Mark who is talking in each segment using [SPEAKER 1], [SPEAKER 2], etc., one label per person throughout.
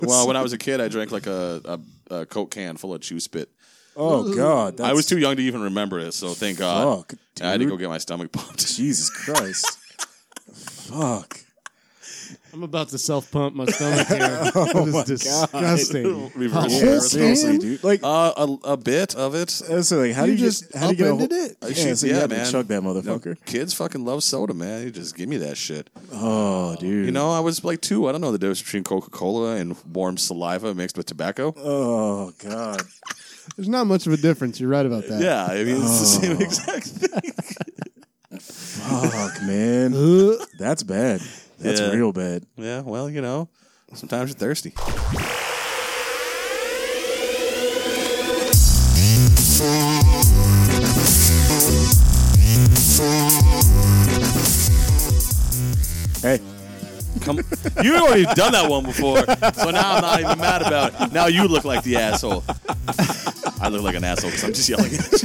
[SPEAKER 1] Well, when I was a kid, I drank like a Coke can full of chew spit.
[SPEAKER 2] Oh, God.
[SPEAKER 1] I was too young to even remember it, so thank God.
[SPEAKER 2] Fuck,
[SPEAKER 1] I had to go get my stomach pumped.
[SPEAKER 2] Jesus Christ. Fuck.
[SPEAKER 3] I'm about to self-pump my stomach here. That is disgusting.
[SPEAKER 1] Reverse
[SPEAKER 2] Yeah, seriously, dude. Like,
[SPEAKER 1] a bit of it.
[SPEAKER 2] so like, how do you
[SPEAKER 3] just
[SPEAKER 2] how do you get a
[SPEAKER 3] upended it?
[SPEAKER 2] Yeah, so you had
[SPEAKER 1] man.
[SPEAKER 2] to chug that
[SPEAKER 1] No,
[SPEAKER 2] motherfucker.
[SPEAKER 1] kids fucking love soda, man. You just give me that shit.
[SPEAKER 2] Oh, dude.
[SPEAKER 1] You know, I was like 2. I don't know the difference between Coca-Cola and warm saliva mixed with tobacco.
[SPEAKER 2] Oh, God.
[SPEAKER 3] There's not much of a difference. You're right about that.
[SPEAKER 1] Yeah, I mean, it's the same exact thing.
[SPEAKER 2] Fuck, man. That's bad. That's
[SPEAKER 1] Yeah.
[SPEAKER 2] real bad.
[SPEAKER 1] Yeah, well, you know, sometimes you're thirsty.
[SPEAKER 2] Hey.
[SPEAKER 1] You already done that one before, so now I'm not even mad about it. Now you look like the asshole. I look like an asshole because I'm just yelling at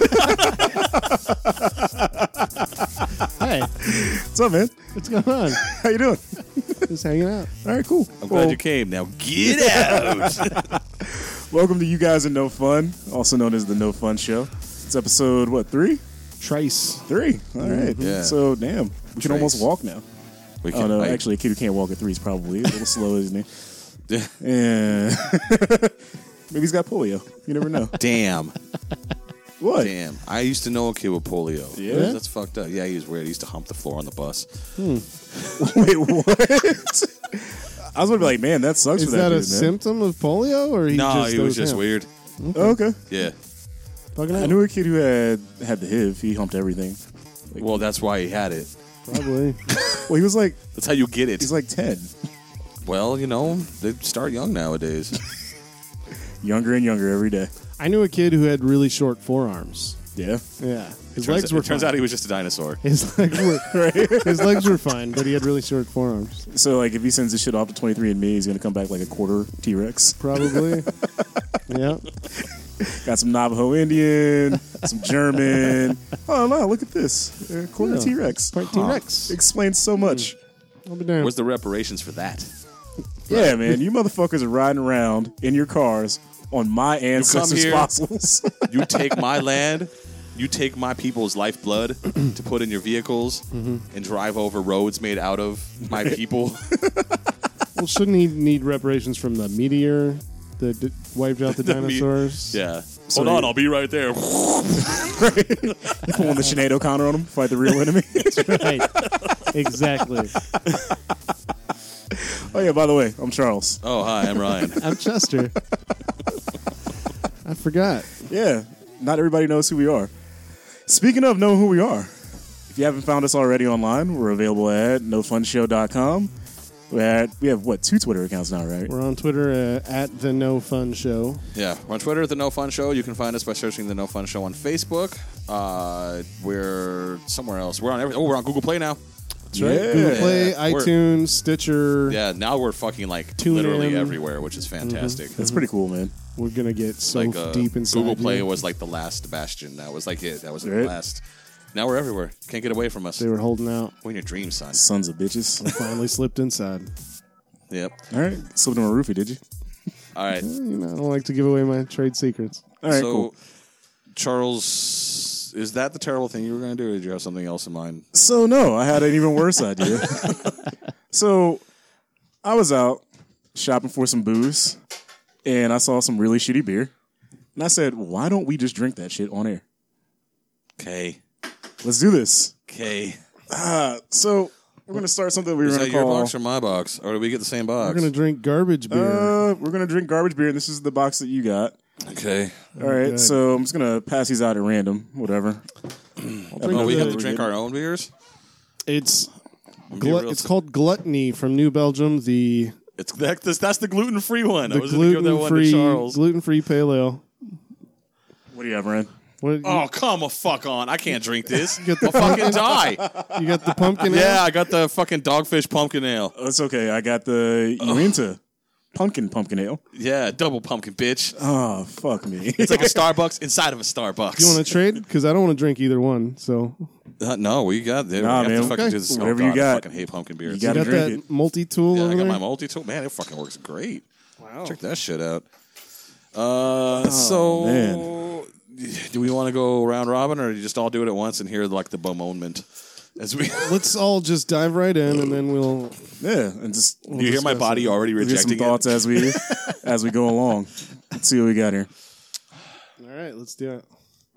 [SPEAKER 1] you.
[SPEAKER 3] Hey,
[SPEAKER 2] What's up, man?
[SPEAKER 3] what's going on?
[SPEAKER 2] How you doing?
[SPEAKER 3] Just hanging out.
[SPEAKER 2] All right, cool.
[SPEAKER 1] I'm glad you came. Now get out.
[SPEAKER 2] Welcome to You Guys Are No Fun, also known as the No Fun Show. It's episode, what, 3?
[SPEAKER 3] Trace.
[SPEAKER 2] 3. All right.
[SPEAKER 1] Yeah.
[SPEAKER 2] So, damn. We can almost walk now.
[SPEAKER 1] We
[SPEAKER 2] Oh, no. Actually, a kid who can't walk at 3 is probably a little slow, isn't he?
[SPEAKER 1] Yeah.
[SPEAKER 2] Yeah. Maybe he's got polio. You never know.
[SPEAKER 1] Damn.
[SPEAKER 2] What?
[SPEAKER 1] Damn. I used to know a kid with polio.
[SPEAKER 2] Yeah?
[SPEAKER 1] That's fucked up. Yeah, he was weird. He used to hump the floor on the bus.
[SPEAKER 2] Wait, what? I was going to be like, man, that sucks
[SPEAKER 3] Is
[SPEAKER 2] for that
[SPEAKER 3] that a
[SPEAKER 2] dude, man.
[SPEAKER 3] symptom of polio, or
[SPEAKER 1] No,
[SPEAKER 3] that
[SPEAKER 1] he was just
[SPEAKER 3] him?
[SPEAKER 1] weird.
[SPEAKER 2] Oh, okay.
[SPEAKER 1] Yeah.
[SPEAKER 3] Fucking
[SPEAKER 2] I
[SPEAKER 3] hell.
[SPEAKER 2] knew a kid who had the HIV. He humped everything.
[SPEAKER 1] Well, that's why he had it.
[SPEAKER 3] Probably.
[SPEAKER 2] Well, he was like,
[SPEAKER 1] That's how you get it.
[SPEAKER 2] he's like 10.
[SPEAKER 1] Well, you know, they start young nowadays.
[SPEAKER 2] Younger and younger every day.
[SPEAKER 3] I knew a kid who had really short forearms.
[SPEAKER 2] Yeah.
[SPEAKER 3] Yeah, his legs were.
[SPEAKER 1] Turns
[SPEAKER 3] fine.
[SPEAKER 1] out he was just a dinosaur.
[SPEAKER 3] His legs were his legs were fine, but he had really short forearms.
[SPEAKER 2] So, like, if he sends this shit off to 23andMe, he's going to come back like a quarter T-Rex.
[SPEAKER 3] Probably. Yeah.
[SPEAKER 2] Got some Navajo Indian, some German. Oh, no, look at this. Quarter
[SPEAKER 3] Yeah.
[SPEAKER 2] T-Rex.
[SPEAKER 3] Part T-Rex.
[SPEAKER 2] Explains so much.
[SPEAKER 3] I'll be damned.
[SPEAKER 1] Where's the reparations for that?
[SPEAKER 2] Yeah, man. You motherfuckers are riding around in your cars on my ancestors'
[SPEAKER 1] here.
[SPEAKER 2] fossils.
[SPEAKER 1] You take my land, you take my people's lifeblood to put in your vehicles and drive over roads made out of my people.
[SPEAKER 3] Well, shouldn't he need reparations from the meteor that wiped out the dinosaurs?
[SPEAKER 1] Yeah.
[SPEAKER 2] So
[SPEAKER 1] Hold on,
[SPEAKER 2] you-
[SPEAKER 1] I'll be right there.
[SPEAKER 2] You pulling the Sinead O'Connor on them, fight the real enemy.
[SPEAKER 3] Right. Exactly.
[SPEAKER 2] Oh, yeah, by the way, I'm Charles.
[SPEAKER 1] Oh, hi, I'm Ryan.
[SPEAKER 3] I'm Chester. I forgot.
[SPEAKER 2] Yeah, not everybody knows who we are. Speaking of knowing who we are, if you haven't found us already online, we're available at nofunshow.com. We have, what, 2 Twitter accounts now, right?
[SPEAKER 3] We're on Twitter at the No Fun Show.
[SPEAKER 1] Yeah, we're on Twitter at The No Fun Show. You can find us by searching The No Fun Show on Facebook. We're somewhere else. We're on we're on Google Play now.
[SPEAKER 3] That's right.
[SPEAKER 2] Yeah.
[SPEAKER 3] Google Play,
[SPEAKER 1] Yeah.
[SPEAKER 3] iTunes, Stitcher.
[SPEAKER 1] Yeah, now we're fucking like
[SPEAKER 3] Tune
[SPEAKER 1] literally
[SPEAKER 3] in.
[SPEAKER 1] everywhere, which is fantastic.
[SPEAKER 2] That's pretty cool, man.
[SPEAKER 3] We're gonna get so
[SPEAKER 1] Like
[SPEAKER 3] deep inside.
[SPEAKER 1] Google Play
[SPEAKER 3] you.
[SPEAKER 1] was like the last bastion. That was like it. That was the
[SPEAKER 2] Right.
[SPEAKER 1] last. Now we're everywhere. Can't get away from us.
[SPEAKER 3] They were holding out.
[SPEAKER 1] We're in your dreams, son.
[SPEAKER 2] Sons of bitches.
[SPEAKER 3] Finally slipped inside.
[SPEAKER 1] Yep.
[SPEAKER 2] All right. Slipped on a roofie, did you?
[SPEAKER 1] All right.
[SPEAKER 3] You know, I don't like to give away my trade secrets.
[SPEAKER 2] All right,
[SPEAKER 1] So,
[SPEAKER 2] cool.
[SPEAKER 1] Charles, is that the terrible thing you were going to do, or did you have something else in mind?
[SPEAKER 2] So, no, I had an even worse idea. So, I was out shopping for some booze, and I saw some really shitty beer. And I said, why don't we just drink that shit on air?
[SPEAKER 1] Okay.
[SPEAKER 2] Let's do this.
[SPEAKER 1] Okay.
[SPEAKER 2] So, we're going to start something we were
[SPEAKER 1] Is
[SPEAKER 2] going
[SPEAKER 1] that
[SPEAKER 2] to
[SPEAKER 1] your
[SPEAKER 2] call...
[SPEAKER 1] box or my box? Or do we get the same box?
[SPEAKER 3] We're gonna drink garbage beer.
[SPEAKER 2] We're going to drink garbage beer, and this is the box that you got.
[SPEAKER 1] Okay.
[SPEAKER 2] All right,
[SPEAKER 3] good.
[SPEAKER 2] so I'm just going to pass these out at random, whatever.
[SPEAKER 1] Oh, we have to drink our own beers?
[SPEAKER 3] It's
[SPEAKER 1] Be real
[SPEAKER 3] it's called Gluttony from New Belgium. The
[SPEAKER 1] That's the gluten-free one. I was going to give that one to
[SPEAKER 3] gluten-free
[SPEAKER 1] Charles.
[SPEAKER 3] pale ale.
[SPEAKER 2] What do you have, Rand?
[SPEAKER 3] What,
[SPEAKER 1] Oh, come a fuck on. I can't drink this.
[SPEAKER 3] Get the
[SPEAKER 1] I'll fucking die.
[SPEAKER 3] you got the pumpkin ale?
[SPEAKER 1] Yeah, I got the fucking Dogfish pumpkin ale.
[SPEAKER 2] That's okay. I got the Uinta pumpkin ale.
[SPEAKER 1] Yeah, double pumpkin, bitch.
[SPEAKER 2] Oh, fuck me.
[SPEAKER 1] It's like a Starbucks inside of a Starbucks.
[SPEAKER 3] You want to trade? Because I don't want to drink either one. So
[SPEAKER 1] No, we got there.
[SPEAKER 2] Nah,
[SPEAKER 1] we have
[SPEAKER 2] man.
[SPEAKER 1] to fucking
[SPEAKER 2] Okay.
[SPEAKER 1] do this.
[SPEAKER 2] Whatever
[SPEAKER 1] God,
[SPEAKER 2] you got.
[SPEAKER 1] I fucking hate pumpkin beers.
[SPEAKER 2] You
[SPEAKER 3] you
[SPEAKER 2] gotta
[SPEAKER 3] got
[SPEAKER 2] drink
[SPEAKER 3] that multi-tool
[SPEAKER 1] Yeah,
[SPEAKER 3] over
[SPEAKER 1] I got
[SPEAKER 3] there?
[SPEAKER 1] my multi-tool. Man, it fucking works great. Check that shit out. So,
[SPEAKER 2] man.
[SPEAKER 1] do we want to go round robin, or do you just all do it at once and hear like the bemoanment as we?
[SPEAKER 3] Let's all just dive right in, and then we'll.
[SPEAKER 2] Yeah, and just
[SPEAKER 1] Do you hear my body already
[SPEAKER 2] we'll get some
[SPEAKER 1] rejecting
[SPEAKER 2] thoughts
[SPEAKER 1] it?
[SPEAKER 2] as we go along. Let's see what we got here.
[SPEAKER 3] All right, let's do it.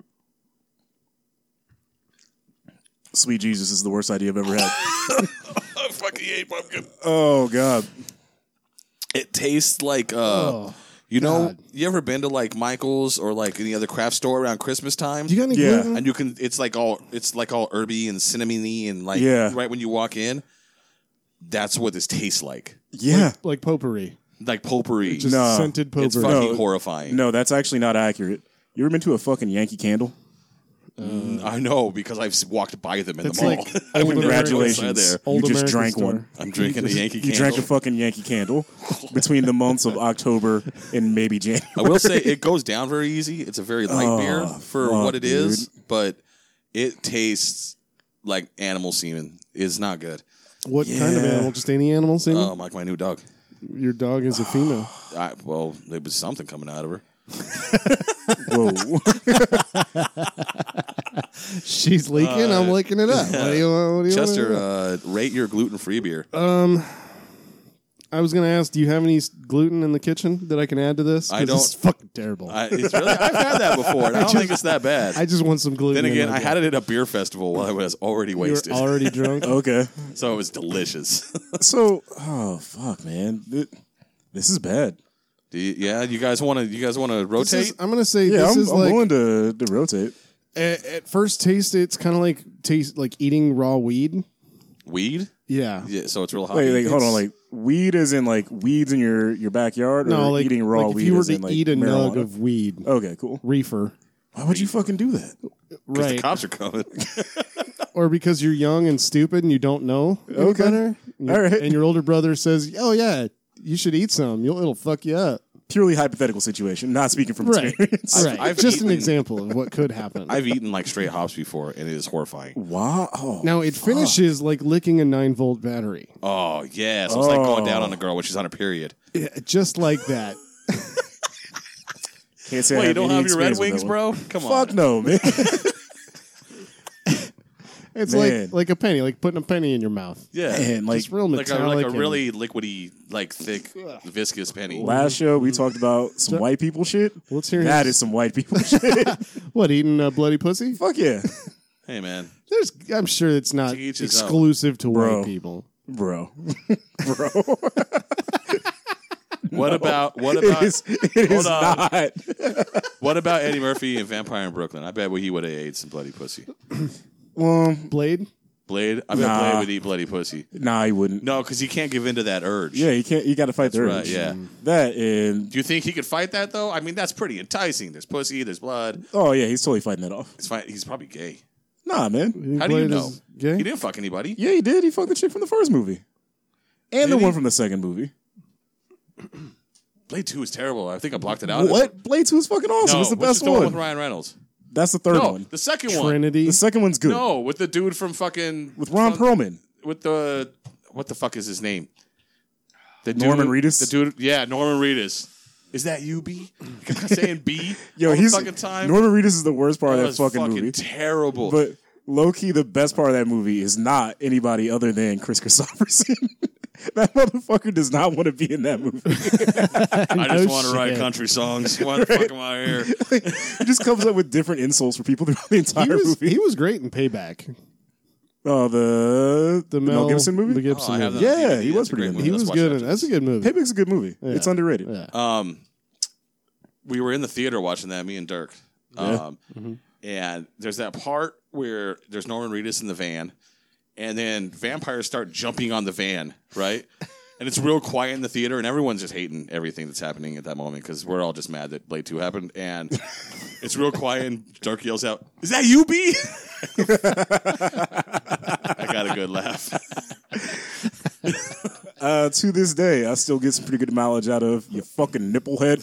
[SPEAKER 2] Sweet Jesus is the worst idea I've ever had.
[SPEAKER 1] I fucking hate pumpkin.
[SPEAKER 2] Oh God.
[SPEAKER 1] It tastes like
[SPEAKER 3] Oh,
[SPEAKER 1] you know.
[SPEAKER 3] God.
[SPEAKER 1] You ever been to like Michael's or like any other craft store around Christmas time?
[SPEAKER 3] Do you got any
[SPEAKER 2] Yeah.
[SPEAKER 3] gluten?
[SPEAKER 1] And you can, it's like all herby and cinnamony and like
[SPEAKER 2] Yeah.
[SPEAKER 1] right when you walk in, that's what this tastes like.
[SPEAKER 2] Yeah.
[SPEAKER 3] Like potpourri.
[SPEAKER 1] Like potpourri.
[SPEAKER 3] Just
[SPEAKER 2] No.
[SPEAKER 3] scented potpourri.
[SPEAKER 1] It's fucking
[SPEAKER 2] No.
[SPEAKER 1] horrifying.
[SPEAKER 2] No, that's actually not accurate. You ever been to a fucking Yankee Candle?
[SPEAKER 1] I know because I've walked by them in
[SPEAKER 3] That's
[SPEAKER 1] the mall.
[SPEAKER 3] like
[SPEAKER 1] I went
[SPEAKER 2] Congratulations.
[SPEAKER 1] inside there.
[SPEAKER 3] Old
[SPEAKER 2] You just
[SPEAKER 3] American
[SPEAKER 2] drank
[SPEAKER 3] store.
[SPEAKER 2] one.
[SPEAKER 1] I'm drinking a Yankee
[SPEAKER 2] You
[SPEAKER 1] Candle.
[SPEAKER 2] drank a fucking Yankee Candle between the months of October and maybe January.
[SPEAKER 1] I will say it goes down very easy. It's a very light beer for
[SPEAKER 2] fuck,
[SPEAKER 1] what it is, but it tastes like animal semen. It's not good.
[SPEAKER 3] What kind of
[SPEAKER 2] Yeah.
[SPEAKER 3] animal? Just any animal, semen?
[SPEAKER 1] Like my new dog.
[SPEAKER 3] Your dog is a female.
[SPEAKER 1] Well, there was something coming out of her.
[SPEAKER 2] Whoa.
[SPEAKER 3] She's leaking. I'm licking it up. What do you want?
[SPEAKER 1] Chester, rate your gluten-free beer.
[SPEAKER 3] I was going to ask, do you have any gluten in the kitchen that I can add to this? 'Cause
[SPEAKER 1] I don't.
[SPEAKER 3] This is fucking terrible.
[SPEAKER 1] I've had that before, and I don't think it's that bad.
[SPEAKER 3] I just want some gluten.
[SPEAKER 1] Then again,
[SPEAKER 3] in my
[SPEAKER 1] I had it at a beer festival while I was already
[SPEAKER 3] You
[SPEAKER 1] wasted,
[SPEAKER 3] were already drunk.
[SPEAKER 2] Okay.
[SPEAKER 1] so it was delicious.
[SPEAKER 2] So, oh fuck, man, this is bad.
[SPEAKER 1] You guys want to rotate?
[SPEAKER 3] I'm going to say
[SPEAKER 2] Yeah,
[SPEAKER 3] this
[SPEAKER 2] I'm
[SPEAKER 3] is like
[SPEAKER 2] willing to rotate.
[SPEAKER 3] at first taste, it's kind of like eating raw weed.
[SPEAKER 1] Weed?
[SPEAKER 3] Yeah.
[SPEAKER 1] Yeah, so it's real hot.
[SPEAKER 2] Wait, hold on. Like weed, as in like weeds in your backyard, or
[SPEAKER 3] No, like
[SPEAKER 2] eating raw
[SPEAKER 3] like
[SPEAKER 2] weed?
[SPEAKER 3] if you were
[SPEAKER 2] as
[SPEAKER 3] to
[SPEAKER 2] in, like,
[SPEAKER 3] eat a nug
[SPEAKER 2] marijuana?
[SPEAKER 3] of weed,
[SPEAKER 2] Okay, cool.
[SPEAKER 3] reefer,
[SPEAKER 2] Why would you fucking do that?
[SPEAKER 1] Because the
[SPEAKER 3] right?
[SPEAKER 1] cops are coming.
[SPEAKER 3] Or because you're young and stupid and you don't know any
[SPEAKER 2] Okay.
[SPEAKER 3] better.
[SPEAKER 2] All right.
[SPEAKER 3] And your older brother says, "Oh yeah, you should eat some. It'll fuck you up."
[SPEAKER 2] Purely hypothetical situation, not speaking from
[SPEAKER 3] Right.
[SPEAKER 2] experience.
[SPEAKER 3] Right.
[SPEAKER 1] I've
[SPEAKER 3] Just an
[SPEAKER 1] eaten-
[SPEAKER 3] example of what could happen.
[SPEAKER 1] I've eaten like straight hops before, and it is horrifying.
[SPEAKER 2] Wow. Oh,
[SPEAKER 3] Now it finishes like licking a 9-volt battery,
[SPEAKER 1] Oh yeah, so it's like going down on a girl when she's on her period.
[SPEAKER 3] yeah, just like that.
[SPEAKER 2] can't say I
[SPEAKER 1] Well, you
[SPEAKER 2] have
[SPEAKER 1] don't
[SPEAKER 2] any
[SPEAKER 1] have your Red
[SPEAKER 2] experience with
[SPEAKER 1] Wings,
[SPEAKER 2] that
[SPEAKER 1] bro? Come
[SPEAKER 2] one.
[SPEAKER 1] on.
[SPEAKER 2] Fuck no, man.
[SPEAKER 3] It's
[SPEAKER 2] Man.
[SPEAKER 3] like a penny, like putting a penny in your mouth.
[SPEAKER 1] Yeah,
[SPEAKER 2] Man, like
[SPEAKER 3] Just real
[SPEAKER 1] like
[SPEAKER 3] metallic.
[SPEAKER 1] a
[SPEAKER 3] and-
[SPEAKER 1] really liquidy, like thick, viscous penny.
[SPEAKER 2] last show we talked about some white people shit.
[SPEAKER 3] Let's hear
[SPEAKER 2] That
[SPEAKER 3] his-
[SPEAKER 2] is some white people shit.
[SPEAKER 3] what, eating a bloody pussy?
[SPEAKER 2] Fuck yeah,
[SPEAKER 1] Hey man,
[SPEAKER 3] I'm sure it's not
[SPEAKER 1] To each his own.
[SPEAKER 3] exclusive to
[SPEAKER 2] Bro.
[SPEAKER 3] white people.
[SPEAKER 2] bro.
[SPEAKER 1] what about
[SPEAKER 2] It is
[SPEAKER 1] Hold on.
[SPEAKER 2] not.
[SPEAKER 1] what about Eddie Murphy and Vampire in Brooklyn? I bet he would have ate some bloody pussy.
[SPEAKER 3] Blade?
[SPEAKER 1] Blade, I bet
[SPEAKER 2] Nah.
[SPEAKER 1] Blade would eat bloody pussy.
[SPEAKER 2] Nah, he wouldn't.
[SPEAKER 1] No, because he can't give in to that urge.
[SPEAKER 2] Yeah, you can't. You got to fight the
[SPEAKER 1] right,
[SPEAKER 2] urge.
[SPEAKER 1] yeah.
[SPEAKER 2] That and
[SPEAKER 1] Do you think he could fight that though? I mean, that's pretty enticing. There's pussy, there's blood.
[SPEAKER 2] oh yeah, he's totally fighting that off.
[SPEAKER 1] He's probably gay.
[SPEAKER 2] Nah, man.
[SPEAKER 3] think
[SPEAKER 1] How do you
[SPEAKER 3] Blade
[SPEAKER 1] know?
[SPEAKER 3] is Gay?
[SPEAKER 1] He didn't fuck anybody.
[SPEAKER 2] Yeah, he did. He fucked the chick from the first movie, and
[SPEAKER 1] Did
[SPEAKER 2] the
[SPEAKER 1] he?
[SPEAKER 2] one from the second movie.
[SPEAKER 1] Blade 2 is terrible. I think I blocked it out.
[SPEAKER 2] What? Blade 2 is fucking awesome.
[SPEAKER 1] No,
[SPEAKER 2] it's the
[SPEAKER 1] what's
[SPEAKER 2] best
[SPEAKER 1] the one
[SPEAKER 2] one.
[SPEAKER 1] with Ryan Reynolds?
[SPEAKER 2] That's the third
[SPEAKER 1] No,
[SPEAKER 2] one.
[SPEAKER 1] the second one.
[SPEAKER 3] Trinity?
[SPEAKER 2] The second one's good.
[SPEAKER 1] No, with the dude from fucking
[SPEAKER 2] With Ron Perlman.
[SPEAKER 1] With the what the fuck is his name? The
[SPEAKER 2] Norman
[SPEAKER 1] dude,
[SPEAKER 2] Reedus?
[SPEAKER 1] The dude, yeah, Norman Reedus. Is that you, B? You kept saying B.
[SPEAKER 2] Yo,
[SPEAKER 1] all the
[SPEAKER 2] he's
[SPEAKER 1] fucking time.
[SPEAKER 2] Norman Reedus is the worst part
[SPEAKER 1] That
[SPEAKER 2] of
[SPEAKER 1] was
[SPEAKER 2] that fucking movie.
[SPEAKER 1] terrible.
[SPEAKER 2] But low key, the best part of that movie is not anybody other than Chris Christopherson. That motherfucker does not want to be in that movie.
[SPEAKER 1] I just want to write
[SPEAKER 3] shit.
[SPEAKER 1] country songs. Why the fuck am I here?
[SPEAKER 2] He just comes up with different insults for people throughout the entire movie.
[SPEAKER 3] He was great in Payback.
[SPEAKER 2] Oh, the Mel Gibson movie?
[SPEAKER 3] The Gibson
[SPEAKER 1] Oh, I have
[SPEAKER 3] movie.
[SPEAKER 1] that on
[SPEAKER 2] Yeah,
[SPEAKER 1] DVD.
[SPEAKER 2] he was
[SPEAKER 1] That's a
[SPEAKER 2] pretty
[SPEAKER 1] great
[SPEAKER 2] good.
[SPEAKER 1] movie.
[SPEAKER 3] He
[SPEAKER 1] Let's
[SPEAKER 3] was
[SPEAKER 1] watch
[SPEAKER 3] good.
[SPEAKER 1] that.
[SPEAKER 3] That's a good movie.
[SPEAKER 2] Payback's a good movie. It's underrated.
[SPEAKER 3] Yeah.
[SPEAKER 1] We were in the theater watching that, me and Dirk. And there's that part where there's Norman Reedus in the van, and then vampires start jumping on the van, right? And it's real quiet in the theater, and everyone's just hating everything that's happening at that moment because we're all just mad that Blade 2 happened. And it's real quiet, and Dirk yells out, "Is that you, B?" I got a good laugh.
[SPEAKER 2] To this day, I still get some pretty good mileage out of you fucking nipplehead.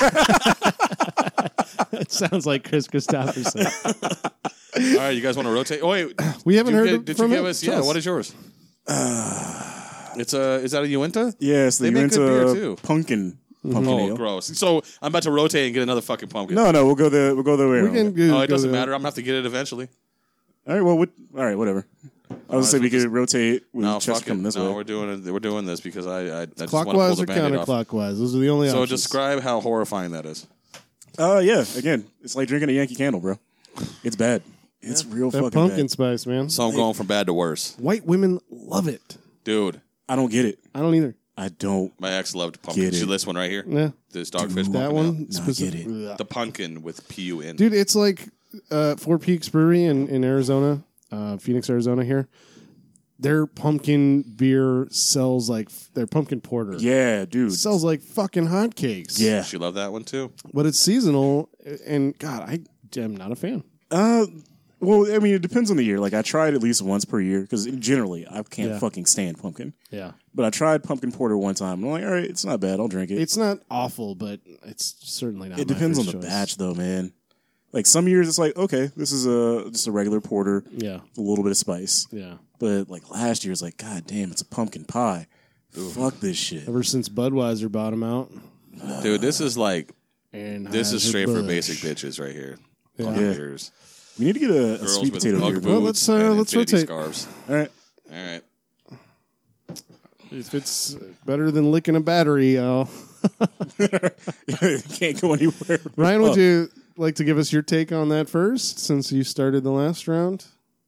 [SPEAKER 3] It sounds like Chris Christopherson.
[SPEAKER 1] All right, you guys want to rotate? Oh, wait.
[SPEAKER 3] We haven't heard
[SPEAKER 1] Did
[SPEAKER 3] from
[SPEAKER 1] you give
[SPEAKER 3] him?
[SPEAKER 1] us?
[SPEAKER 3] Tell
[SPEAKER 1] Yeah,
[SPEAKER 3] us.
[SPEAKER 1] what is yours? It's is that a Uinta?
[SPEAKER 2] Yes,
[SPEAKER 1] They
[SPEAKER 2] the
[SPEAKER 1] make good beer,
[SPEAKER 2] Uinta
[SPEAKER 1] too.
[SPEAKER 2] pumpkin pumpkin
[SPEAKER 1] Oh,
[SPEAKER 2] ale.
[SPEAKER 1] gross. So I'm about to rotate and get another fucking pumpkin.
[SPEAKER 2] No, we'll go the way.
[SPEAKER 3] We
[SPEAKER 2] around.
[SPEAKER 3] can go,
[SPEAKER 1] Oh, it
[SPEAKER 3] go
[SPEAKER 1] doesn't
[SPEAKER 3] there.
[SPEAKER 1] matter. I'm gonna have to get it eventually.
[SPEAKER 2] All right. Well, all right. Whatever. I was gonna say we could rotate with
[SPEAKER 1] No,
[SPEAKER 2] Chester
[SPEAKER 1] fuck it.
[SPEAKER 2] coming this
[SPEAKER 1] No,
[SPEAKER 2] way.
[SPEAKER 1] we're doing this because I just want to pull
[SPEAKER 3] Clockwise
[SPEAKER 1] the
[SPEAKER 3] or
[SPEAKER 1] Band-Aid off.
[SPEAKER 3] counterclockwise? Those are the only
[SPEAKER 1] So
[SPEAKER 3] options.
[SPEAKER 1] describe how horrifying that is.
[SPEAKER 2] Yeah. Again, it's like drinking a Yankee Candle, bro. It's bad. It's real
[SPEAKER 3] that
[SPEAKER 2] fucking
[SPEAKER 3] pumpkin
[SPEAKER 2] bad.
[SPEAKER 3] spice, man.
[SPEAKER 1] So I'm going from bad to worse.
[SPEAKER 3] White women love it.
[SPEAKER 1] Dude,
[SPEAKER 2] I don't get it.
[SPEAKER 3] I don't either.
[SPEAKER 2] I don't.
[SPEAKER 1] my ex loved pumpkin.
[SPEAKER 2] Get it.
[SPEAKER 1] See this one right here?
[SPEAKER 3] Yeah,
[SPEAKER 1] This dogfish pumpkin.
[SPEAKER 3] that
[SPEAKER 1] ale.
[SPEAKER 3] one.
[SPEAKER 2] get it.
[SPEAKER 3] Ugh.
[SPEAKER 1] The pumpkin with PUN.
[SPEAKER 3] Dude, it's like Four Peaks Brewery in Arizona, Phoenix, Arizona here. Their pumpkin beer sells like their pumpkin porter.
[SPEAKER 2] Yeah, dude.
[SPEAKER 3] Sells like fucking hotcakes.
[SPEAKER 2] Yeah.
[SPEAKER 1] She loved that one too.
[SPEAKER 3] But it's seasonal, and God, I am not a fan.
[SPEAKER 2] Well, I mean, it depends on the year. Like, I tried at least once per year because generally I can't
[SPEAKER 3] Yeah.
[SPEAKER 2] fucking stand pumpkin.
[SPEAKER 3] Yeah.
[SPEAKER 2] But I tried pumpkin porter one time. I'm like, all right, it's not bad. I'll drink it.
[SPEAKER 3] It's not awful, but it's certainly not.
[SPEAKER 2] It
[SPEAKER 3] my
[SPEAKER 2] depends on
[SPEAKER 3] first
[SPEAKER 2] the
[SPEAKER 3] choice.
[SPEAKER 2] batch, though, man. Like some years, it's like, okay, this is just a regular porter,
[SPEAKER 3] Yeah.
[SPEAKER 2] with a little bit of spice.
[SPEAKER 3] Yeah.
[SPEAKER 2] But like last year, it's like, god damn, it's a pumpkin pie. Fuck this shit.
[SPEAKER 3] Ever since Budweiser bought them out.
[SPEAKER 1] Dude, this is like
[SPEAKER 3] And
[SPEAKER 1] this is straight for
[SPEAKER 3] Anheuser-Busch.
[SPEAKER 1] basic bitches right here. Pumpkin
[SPEAKER 2] Yeah.
[SPEAKER 1] beers.
[SPEAKER 2] We need to get a
[SPEAKER 1] Girls
[SPEAKER 2] sweet
[SPEAKER 1] with
[SPEAKER 2] potato
[SPEAKER 1] Ugg
[SPEAKER 2] beer.
[SPEAKER 1] boots
[SPEAKER 3] let's,
[SPEAKER 1] and
[SPEAKER 3] let's
[SPEAKER 1] infinity
[SPEAKER 3] rotate.
[SPEAKER 1] scarves.
[SPEAKER 2] All right.
[SPEAKER 1] All right.
[SPEAKER 3] If it's better than licking a battery, I'll...
[SPEAKER 2] Can't go anywhere.
[SPEAKER 3] Ryan, would
[SPEAKER 2] Oh.
[SPEAKER 3] you like to give us your take on that first, since you started the last round?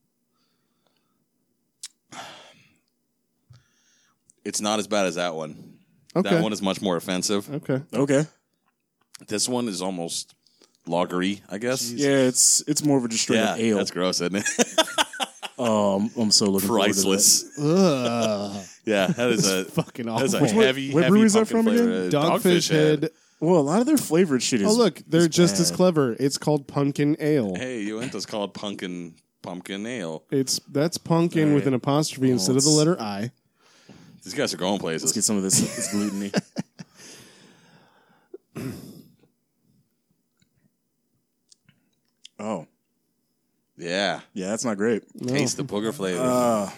[SPEAKER 1] It's not as bad as that one.
[SPEAKER 3] Okay.
[SPEAKER 1] That one is much more offensive.
[SPEAKER 3] Okay.
[SPEAKER 2] Okay.
[SPEAKER 1] This one is almost lagery, I guess.
[SPEAKER 2] Yeah, it's more of a just straight
[SPEAKER 1] Yeah,
[SPEAKER 2] up ale.
[SPEAKER 1] that's gross, isn't it?
[SPEAKER 2] Oh, I'm so looking forward to that.
[SPEAKER 1] Priceless.
[SPEAKER 3] Ugh.
[SPEAKER 1] Yeah, that is a
[SPEAKER 3] Fucking
[SPEAKER 1] that is a
[SPEAKER 3] awful.
[SPEAKER 1] heavy,
[SPEAKER 2] what
[SPEAKER 1] heavy
[SPEAKER 2] brewery is that
[SPEAKER 1] pumpkin
[SPEAKER 2] from
[SPEAKER 1] flavor.
[SPEAKER 2] again?
[SPEAKER 3] Dogfish Head.
[SPEAKER 2] Well, a lot of their flavored shit is.
[SPEAKER 3] Oh, look, they're
[SPEAKER 2] is
[SPEAKER 3] just as
[SPEAKER 2] bad.
[SPEAKER 3] clever. It's called pumpkin ale.
[SPEAKER 1] Hey, Uinta's called pumpkin ale.
[SPEAKER 3] That's pumpkin
[SPEAKER 2] All
[SPEAKER 3] with
[SPEAKER 2] right.
[SPEAKER 3] an apostrophe instead of the
[SPEAKER 2] let's-
[SPEAKER 3] letter I.
[SPEAKER 1] These guys are going
[SPEAKER 2] Let's get
[SPEAKER 1] places.
[SPEAKER 2] some of this gluten-y. Oh,
[SPEAKER 1] Yeah,
[SPEAKER 2] yeah, that's not great.
[SPEAKER 1] taste the booger flavor.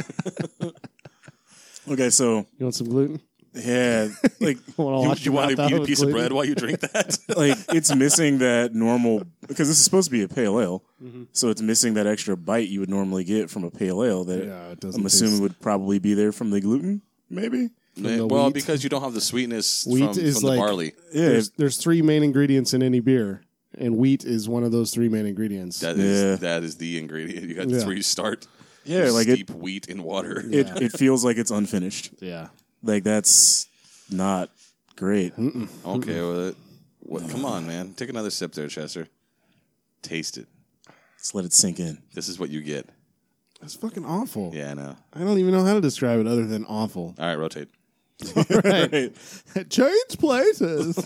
[SPEAKER 2] Okay, so
[SPEAKER 3] You want some gluten?
[SPEAKER 2] yeah, like
[SPEAKER 1] you want to eat a piece of bread while you drink that?
[SPEAKER 2] like it's missing that normal because this is supposed to be a pale ale,
[SPEAKER 3] Mm-hmm.
[SPEAKER 2] so it's missing that extra bite you would normally get from a pale ale that
[SPEAKER 3] Yeah, it doesn't
[SPEAKER 2] I'm assuming
[SPEAKER 3] taste-
[SPEAKER 2] would probably be there from the gluten, maybe.
[SPEAKER 3] the
[SPEAKER 1] Well,
[SPEAKER 3] wheat.
[SPEAKER 1] because you don't have the sweetness
[SPEAKER 3] Wheat
[SPEAKER 1] from
[SPEAKER 3] is
[SPEAKER 1] the
[SPEAKER 3] like-
[SPEAKER 1] barley.
[SPEAKER 2] Yeah,
[SPEAKER 3] There's three main ingredients in any beer, and wheat is one of those three main ingredients.
[SPEAKER 1] That is the ingredient. You got
[SPEAKER 3] Yeah.
[SPEAKER 1] that's where you start.
[SPEAKER 2] yeah,
[SPEAKER 1] You
[SPEAKER 2] like
[SPEAKER 1] steep wheat in water.
[SPEAKER 2] it feels like it's unfinished.
[SPEAKER 3] Yeah.
[SPEAKER 2] Like that's not great.
[SPEAKER 1] Okay with it. What, come on, man. Take another sip there, Chester. Taste it.
[SPEAKER 2] Let's let it sink in.
[SPEAKER 1] This is what you get.
[SPEAKER 3] That's fucking awful.
[SPEAKER 1] Yeah, I know.
[SPEAKER 3] I don't even know how to describe it other than awful.
[SPEAKER 1] All right, rotate.
[SPEAKER 3] Right. Change places.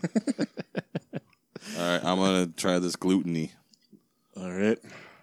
[SPEAKER 1] All right, I'm gonna try this gluten-y.
[SPEAKER 2] All right.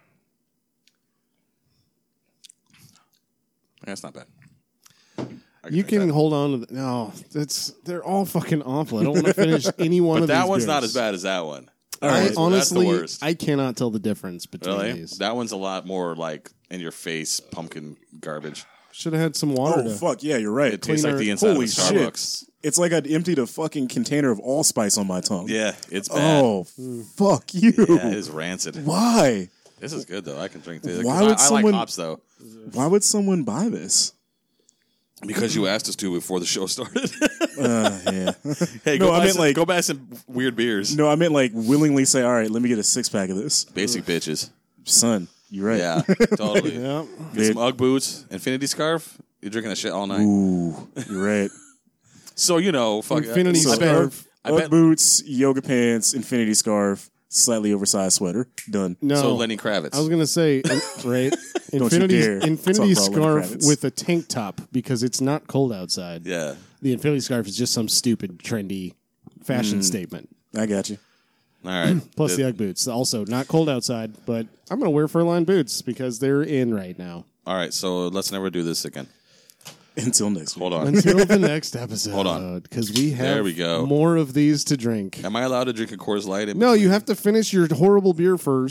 [SPEAKER 1] That's not bad. I
[SPEAKER 3] You
[SPEAKER 1] drink
[SPEAKER 3] can
[SPEAKER 1] that.
[SPEAKER 3] hold on to no. They're all fucking awful. I don't want to finish any one
[SPEAKER 1] but
[SPEAKER 3] of these.
[SPEAKER 1] that one's not
[SPEAKER 3] beers.
[SPEAKER 1] as bad as that one.
[SPEAKER 2] All
[SPEAKER 3] I
[SPEAKER 2] right.
[SPEAKER 1] That's
[SPEAKER 3] honestly,
[SPEAKER 1] the worst.
[SPEAKER 3] I cannot tell the difference between
[SPEAKER 1] Really?
[SPEAKER 3] these.
[SPEAKER 1] That one's a lot more like in your face pumpkin garbage.
[SPEAKER 3] Should have had some water.
[SPEAKER 2] Oh
[SPEAKER 3] to,
[SPEAKER 2] fuck yeah, you're right.
[SPEAKER 1] It tastes like
[SPEAKER 3] Cleaner-
[SPEAKER 1] the inside
[SPEAKER 2] Holy
[SPEAKER 1] of a
[SPEAKER 2] shit.
[SPEAKER 1] Starbucks.
[SPEAKER 2] It's like I'd emptied a fucking container of allspice on my tongue.
[SPEAKER 1] Yeah, it's bad.
[SPEAKER 2] Oh fuck you.
[SPEAKER 1] Yeah, it is rancid.
[SPEAKER 2] Why?
[SPEAKER 1] This is good though. I can drink this.
[SPEAKER 2] Why
[SPEAKER 1] 'Cause
[SPEAKER 2] would
[SPEAKER 1] I
[SPEAKER 2] someone-
[SPEAKER 1] like hops though.
[SPEAKER 2] Why would someone buy this?
[SPEAKER 1] Because you asked us to before the show started.
[SPEAKER 2] Yeah.
[SPEAKER 1] Hey,
[SPEAKER 2] No,
[SPEAKER 1] go
[SPEAKER 2] I
[SPEAKER 1] buy
[SPEAKER 2] meant
[SPEAKER 1] some,
[SPEAKER 2] like-
[SPEAKER 1] go buy some weird beers.
[SPEAKER 2] No, I meant like willingly say, all right, let me get a 6-pack of this.
[SPEAKER 1] Basic bitches.
[SPEAKER 2] Son, you're right.
[SPEAKER 1] Yeah, totally.
[SPEAKER 3] yeah.
[SPEAKER 1] Get some Ugg boots, infinity scarf. You're drinking that shit all night.
[SPEAKER 2] Ooh, you're right.
[SPEAKER 1] So you know, fuck.
[SPEAKER 3] Infinity
[SPEAKER 1] I bet-
[SPEAKER 3] scarf.
[SPEAKER 1] I
[SPEAKER 2] Ugg
[SPEAKER 1] bet.
[SPEAKER 2] boots, yoga pants, infinity scarf, slightly oversized sweater. Done.
[SPEAKER 3] No.
[SPEAKER 1] So Lenny Kravitz.
[SPEAKER 3] I was gonna say right.
[SPEAKER 2] you
[SPEAKER 3] Infinity
[SPEAKER 2] dare
[SPEAKER 3] Infinity
[SPEAKER 2] talk about Lenny
[SPEAKER 3] scarf
[SPEAKER 2] Kravitz.
[SPEAKER 3] with a tank top because it's not cold outside.
[SPEAKER 1] yeah.
[SPEAKER 3] The Infinity scarf is just some stupid trendy fashion statement.
[SPEAKER 2] I got you.
[SPEAKER 1] All right.
[SPEAKER 3] Plus the Ugg boots, also not cold outside, but I'm gonna wear fur-lined boots because they're in right now.
[SPEAKER 1] All right. So let's never do this again.
[SPEAKER 2] Until next week.
[SPEAKER 1] Hold on.
[SPEAKER 3] Until the next episode.
[SPEAKER 1] Hold on.
[SPEAKER 3] Because we have
[SPEAKER 1] There we go.
[SPEAKER 3] more of these to drink.
[SPEAKER 1] Am I allowed to drink a Coors Light?
[SPEAKER 3] No, you have to finish your horrible beer first,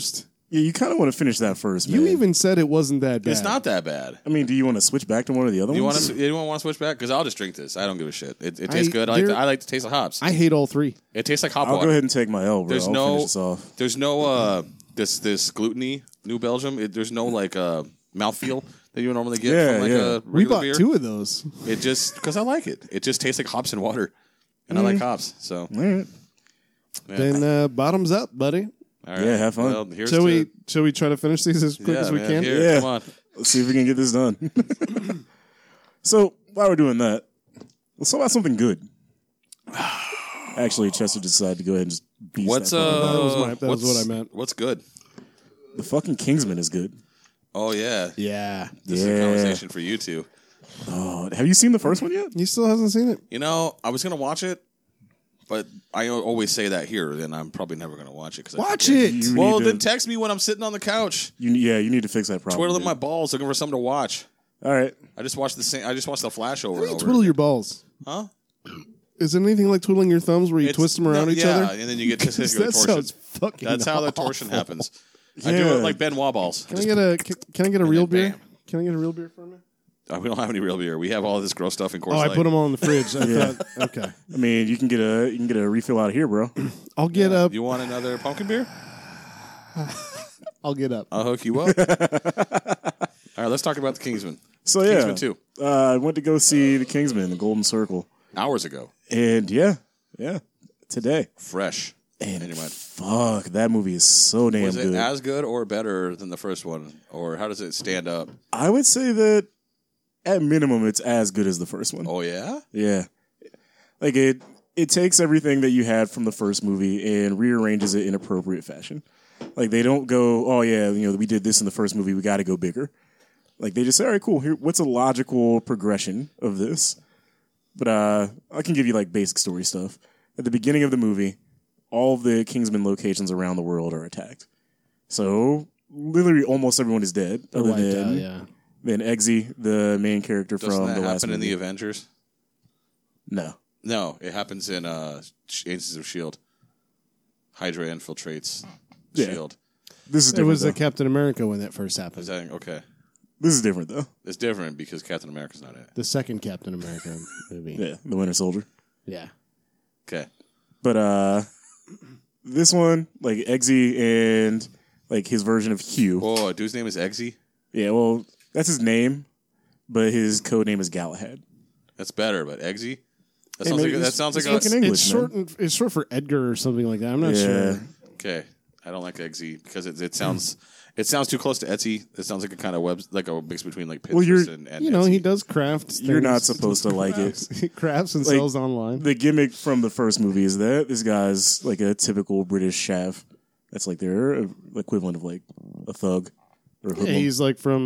[SPEAKER 2] Yeah, you kind of want to finish that first, man.
[SPEAKER 3] You even said it wasn't that bad.
[SPEAKER 1] It's not that bad.
[SPEAKER 2] I mean, do you want to switch back to one of the other
[SPEAKER 1] You
[SPEAKER 2] ones?
[SPEAKER 1] anyone want to switch back? Because I'll just drink this. I don't give a shit. It tastes good. I like the taste of hops.
[SPEAKER 3] I hate all three.
[SPEAKER 1] It tastes like hop
[SPEAKER 2] I'll
[SPEAKER 1] water.
[SPEAKER 2] go ahead and take my L, bro.
[SPEAKER 1] There's
[SPEAKER 2] I'll
[SPEAKER 1] no
[SPEAKER 2] finish this off.
[SPEAKER 1] There's no this gluten-y New Belgium. There's no like mouthfeel that you would normally get
[SPEAKER 2] Yeah,
[SPEAKER 1] from like
[SPEAKER 2] yeah.
[SPEAKER 1] a regular
[SPEAKER 3] We bought
[SPEAKER 1] beer.
[SPEAKER 3] 2 of those.
[SPEAKER 1] It just because I like it. It just tastes like hops and water, and I like hops. So
[SPEAKER 2] All right.
[SPEAKER 1] yeah.
[SPEAKER 3] Then bottoms up, buddy.
[SPEAKER 1] All right.
[SPEAKER 2] Yeah, have fun.
[SPEAKER 1] Well, here's
[SPEAKER 3] Shall
[SPEAKER 1] to-
[SPEAKER 3] we try to finish these as quick as we
[SPEAKER 1] man,
[SPEAKER 3] can?
[SPEAKER 1] Here,
[SPEAKER 2] Yeah.
[SPEAKER 1] come on.
[SPEAKER 2] Let's see if we can get this done. So, while we're doing that, let's talk about something good. Actually, Chester decided to go ahead and just beast
[SPEAKER 1] What's
[SPEAKER 2] that fucking-
[SPEAKER 3] that was what I meant.
[SPEAKER 1] What's good?
[SPEAKER 2] The fucking Kingsman is good.
[SPEAKER 1] Oh yeah,
[SPEAKER 3] Yeah.
[SPEAKER 1] this is a conversation for you two.
[SPEAKER 2] Oh, have you seen the first one yet?
[SPEAKER 3] He still hasn't seen it.
[SPEAKER 1] You know, I was gonna watch it, but I always say that here, then I'm probably never gonna watch it.
[SPEAKER 3] Watch it.
[SPEAKER 2] You
[SPEAKER 1] Well,
[SPEAKER 2] need
[SPEAKER 1] then
[SPEAKER 2] to,
[SPEAKER 1] text me when I'm sitting on the couch,
[SPEAKER 2] you need to fix that problem.
[SPEAKER 1] twiddling
[SPEAKER 2] dude.
[SPEAKER 1] my balls, looking for something to watch.
[SPEAKER 2] All right.
[SPEAKER 1] I just watched the Flash over
[SPEAKER 3] How do
[SPEAKER 1] and
[SPEAKER 3] you
[SPEAKER 1] over.
[SPEAKER 3] twiddle your balls?
[SPEAKER 1] Huh?
[SPEAKER 3] Is it anything like twiddling your thumbs where you twist them around each other?
[SPEAKER 1] and then you get testicular
[SPEAKER 3] That
[SPEAKER 1] torsion.
[SPEAKER 3] sounds fucking
[SPEAKER 1] That's how the
[SPEAKER 3] awful.
[SPEAKER 1] torsion happens. I do
[SPEAKER 2] Yeah.
[SPEAKER 1] it like Benoit balls.
[SPEAKER 3] Can I get a real
[SPEAKER 1] then
[SPEAKER 3] beer?
[SPEAKER 1] bam.
[SPEAKER 3] Can I get a real beer for me?
[SPEAKER 1] We don't have any real beer. We have all this gross stuff in Coors
[SPEAKER 3] Oh, I
[SPEAKER 1] Light.
[SPEAKER 3] put them all in the fridge. I
[SPEAKER 2] Yeah.
[SPEAKER 3] thought, okay.
[SPEAKER 2] I mean, you can get a refill out of here, bro.
[SPEAKER 3] I'll get up.
[SPEAKER 1] You want another pumpkin beer?
[SPEAKER 3] I'll get up.
[SPEAKER 1] I'll hook you up. All right, let's talk about the Kingsman.
[SPEAKER 2] So yeah,
[SPEAKER 1] Kingsman 2.
[SPEAKER 2] I went to go see the Kingsman, the Golden Circle,
[SPEAKER 1] Hours ago.
[SPEAKER 2] and yeah, today.
[SPEAKER 1] Fresh.
[SPEAKER 2] And
[SPEAKER 1] in your mind.
[SPEAKER 2] fuck, that movie is so damn
[SPEAKER 1] Was it
[SPEAKER 2] good.
[SPEAKER 1] as good or better than the first one? Or how does it stand up?
[SPEAKER 2] I would say that at minimum, it's as good as the first one.
[SPEAKER 1] Oh, yeah?
[SPEAKER 2] Yeah, like it takes everything that you had from the first movie and rearranges it in appropriate fashion. Like they don't go, oh yeah, we did this in the first movie, we got to go bigger. Like they just say, all right, cool. Here, what's a logical progression of this? But I can give you like basic story stuff. At the beginning of the movie, all of the Kingsman locations around the world are attacked. So literally, almost everyone is dead.
[SPEAKER 3] They're
[SPEAKER 2] Other
[SPEAKER 3] wiped
[SPEAKER 2] than
[SPEAKER 3] out, yeah.
[SPEAKER 2] than Eggsy, the main character
[SPEAKER 1] Doesn't
[SPEAKER 2] from
[SPEAKER 1] that
[SPEAKER 2] the last
[SPEAKER 1] happen in
[SPEAKER 2] movie.
[SPEAKER 1] the Avengers?
[SPEAKER 2] No,
[SPEAKER 1] No, it happens in Agents of S.H.I.E.L.D. Hydra infiltrates
[SPEAKER 2] Yeah.
[SPEAKER 1] S.H.I.E.L.D.
[SPEAKER 2] this is
[SPEAKER 3] It
[SPEAKER 2] different.
[SPEAKER 3] was
[SPEAKER 2] though.
[SPEAKER 3] Captain America when that first happened.
[SPEAKER 1] Is that okay?
[SPEAKER 2] This is different though.
[SPEAKER 1] It's different because Captain America's not in it.
[SPEAKER 3] The second Captain America movie.
[SPEAKER 2] Yeah, the Winter Soldier.
[SPEAKER 3] Yeah.
[SPEAKER 1] Okay.
[SPEAKER 2] But this one, like Eggsy and like his version of Hugh.
[SPEAKER 1] Oh, a dude's name is Eggsy?
[SPEAKER 2] Yeah, well, that's his name, but his code name is Galahad.
[SPEAKER 1] That's better, but Eggsy? That
[SPEAKER 2] Hey,
[SPEAKER 1] sounds
[SPEAKER 2] man,
[SPEAKER 1] like, that
[SPEAKER 2] it's-
[SPEAKER 1] sounds
[SPEAKER 2] it's
[SPEAKER 1] like a...
[SPEAKER 2] fucking English,
[SPEAKER 3] It's
[SPEAKER 2] man.
[SPEAKER 3] short for Edgar or something like that. I'm not
[SPEAKER 2] Yeah.
[SPEAKER 3] sure.
[SPEAKER 1] Okay. I don't like Eggsy because it sounds too close to Etsy. It sounds like a kind of like a mix between like Pinterest
[SPEAKER 2] you're-
[SPEAKER 1] and
[SPEAKER 3] You know, he
[SPEAKER 1] Etsy.
[SPEAKER 3] does crafts.
[SPEAKER 2] You're not
[SPEAKER 3] things.
[SPEAKER 2] supposed to like it.
[SPEAKER 3] He crafts and
[SPEAKER 2] Like,
[SPEAKER 3] sells online.
[SPEAKER 2] The gimmick from the first movie is that this guy's like a typical British chef. That's like their equivalent of like a thug or a
[SPEAKER 3] Yeah,
[SPEAKER 2] hoodlum.
[SPEAKER 3] he's like from,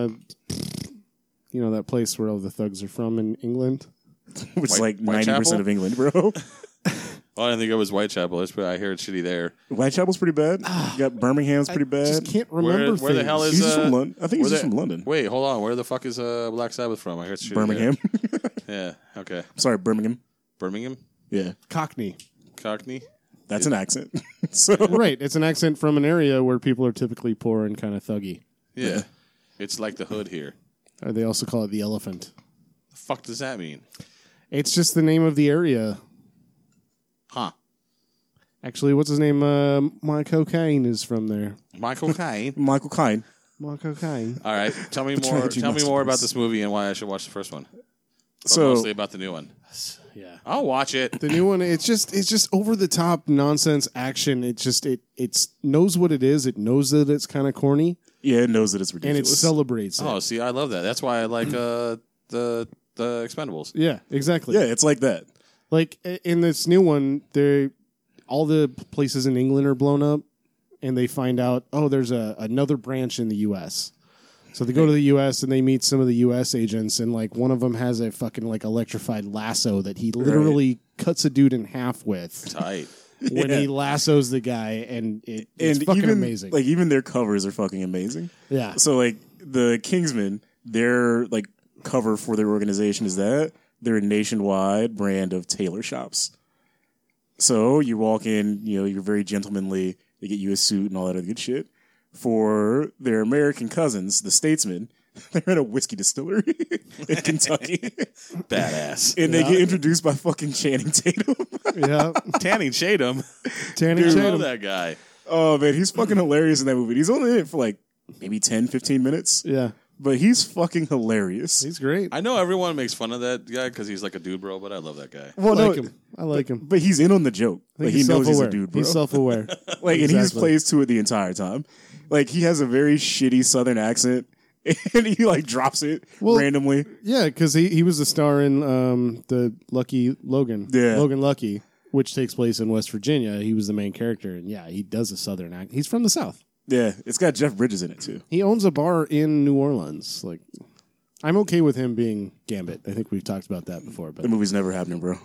[SPEAKER 3] that place where all the thugs are from in England.
[SPEAKER 2] which is like 90%
[SPEAKER 1] Whitechapel?
[SPEAKER 2] of England, bro.
[SPEAKER 1] Oh, I didn't think it was Whitechapel. I hear it's shitty there.
[SPEAKER 2] Whitechapel's pretty bad. You got Birmingham's pretty bad.
[SPEAKER 3] Just can't remember
[SPEAKER 1] Where the
[SPEAKER 3] things.
[SPEAKER 1] hell is
[SPEAKER 2] He's just
[SPEAKER 1] uh,
[SPEAKER 2] from London. I think he's
[SPEAKER 1] where
[SPEAKER 2] just
[SPEAKER 1] the-
[SPEAKER 2] from London.
[SPEAKER 1] Wait, hold on. Where the fuck is Black Sabbath from? I hear it's shitty
[SPEAKER 2] Birmingham.
[SPEAKER 1] There. Yeah. Okay.
[SPEAKER 2] Sorry, Birmingham.
[SPEAKER 1] Birmingham,
[SPEAKER 2] Yeah,
[SPEAKER 3] Cockney.
[SPEAKER 1] Cockney.
[SPEAKER 2] that's an accent. So
[SPEAKER 3] Right. It's an accent from an area where people are typically poor and kind of thuggy.
[SPEAKER 1] Yeah. It's like the hood here.
[SPEAKER 3] Or they also call it the elephant.
[SPEAKER 1] The fuck does that mean?
[SPEAKER 3] It's just the name of the area.
[SPEAKER 1] Huh?
[SPEAKER 3] Actually, what's his name? My Cocaine is from there.
[SPEAKER 1] Michael Caine.
[SPEAKER 2] Michael Caine.
[SPEAKER 3] My Cocaine.
[SPEAKER 1] All right. Tell me more.
[SPEAKER 2] Trilogy
[SPEAKER 1] Tell me more about
[SPEAKER 2] masterpiece.
[SPEAKER 1] this movie and why I should watch the first one. But
[SPEAKER 2] So
[SPEAKER 1] mostly about the new one.
[SPEAKER 3] Yeah.
[SPEAKER 1] I'll watch it.
[SPEAKER 3] The new one, it's just over the top nonsense action. It knows what it is. It knows that it's kind of corny,
[SPEAKER 2] yeah, it knows that it's
[SPEAKER 3] and it
[SPEAKER 2] ridiculous.
[SPEAKER 3] celebrates it.
[SPEAKER 1] Oh, see, I love that. That's why I like the Expendables.
[SPEAKER 3] Yeah, exactly.
[SPEAKER 2] Yeah, it's like that.
[SPEAKER 3] Like in this new one, all the places in England are blown up, and they find out, oh, there's another branch in the U.S. So they go to the U.S. and they meet some of the U.S. agents, and like one of them has a fucking like electrified lasso that he literally cuts a dude in half with
[SPEAKER 1] Tight.
[SPEAKER 3] when he lassos the guy, and it's
[SPEAKER 2] And
[SPEAKER 3] fucking
[SPEAKER 2] even
[SPEAKER 3] amazing.
[SPEAKER 2] like even their covers are fucking amazing.
[SPEAKER 3] Yeah.
[SPEAKER 2] So like the Kingsmen, their like cover for their organization is that they're a nationwide brand of tailor shops. So you walk in, you're very gentlemanly. They get you a suit and all that other good shit. for their American cousins, the Statesmen. They're at a whiskey distillery in Kentucky.
[SPEAKER 1] Badass.
[SPEAKER 2] And they get introduced by fucking Channing Tatum.
[SPEAKER 3] Yeah.
[SPEAKER 1] Tanning Tatum.
[SPEAKER 3] Channing
[SPEAKER 1] I love
[SPEAKER 3] Tatum.
[SPEAKER 1] that guy.
[SPEAKER 2] Oh, man, he's fucking hilarious in that movie. He's only in it for like maybe 10, 15 minutes.
[SPEAKER 3] Yeah.
[SPEAKER 2] But he's fucking hilarious.
[SPEAKER 3] He's great.
[SPEAKER 1] I know everyone makes fun of that guy because he's like a dude bro, but I love that guy.
[SPEAKER 2] Well,
[SPEAKER 3] I like him. I like him.
[SPEAKER 2] But he's in on the joke.
[SPEAKER 3] I
[SPEAKER 2] Like,
[SPEAKER 3] think
[SPEAKER 2] he knows he's a
[SPEAKER 3] self-aware.
[SPEAKER 2] dude, bro.
[SPEAKER 3] He's self-aware.
[SPEAKER 2] Like, and he just
[SPEAKER 3] Exactly.
[SPEAKER 2] plays to it the entire time. Like, he has a very shitty Southern accent, and he like drops it randomly.
[SPEAKER 3] Yeah, because he was a star in the Lucky Logan.
[SPEAKER 2] Yeah.
[SPEAKER 3] Logan Lucky, which takes place in West Virginia. He was the main character, and yeah, he does a Southern accent. He's from the South.
[SPEAKER 2] Yeah, it's got Jeff Bridges in it too.
[SPEAKER 3] He owns a bar in New Orleans. Like, I'm okay with him being Gambit. I think we've talked about that before. But
[SPEAKER 2] The movie's never happening, bro.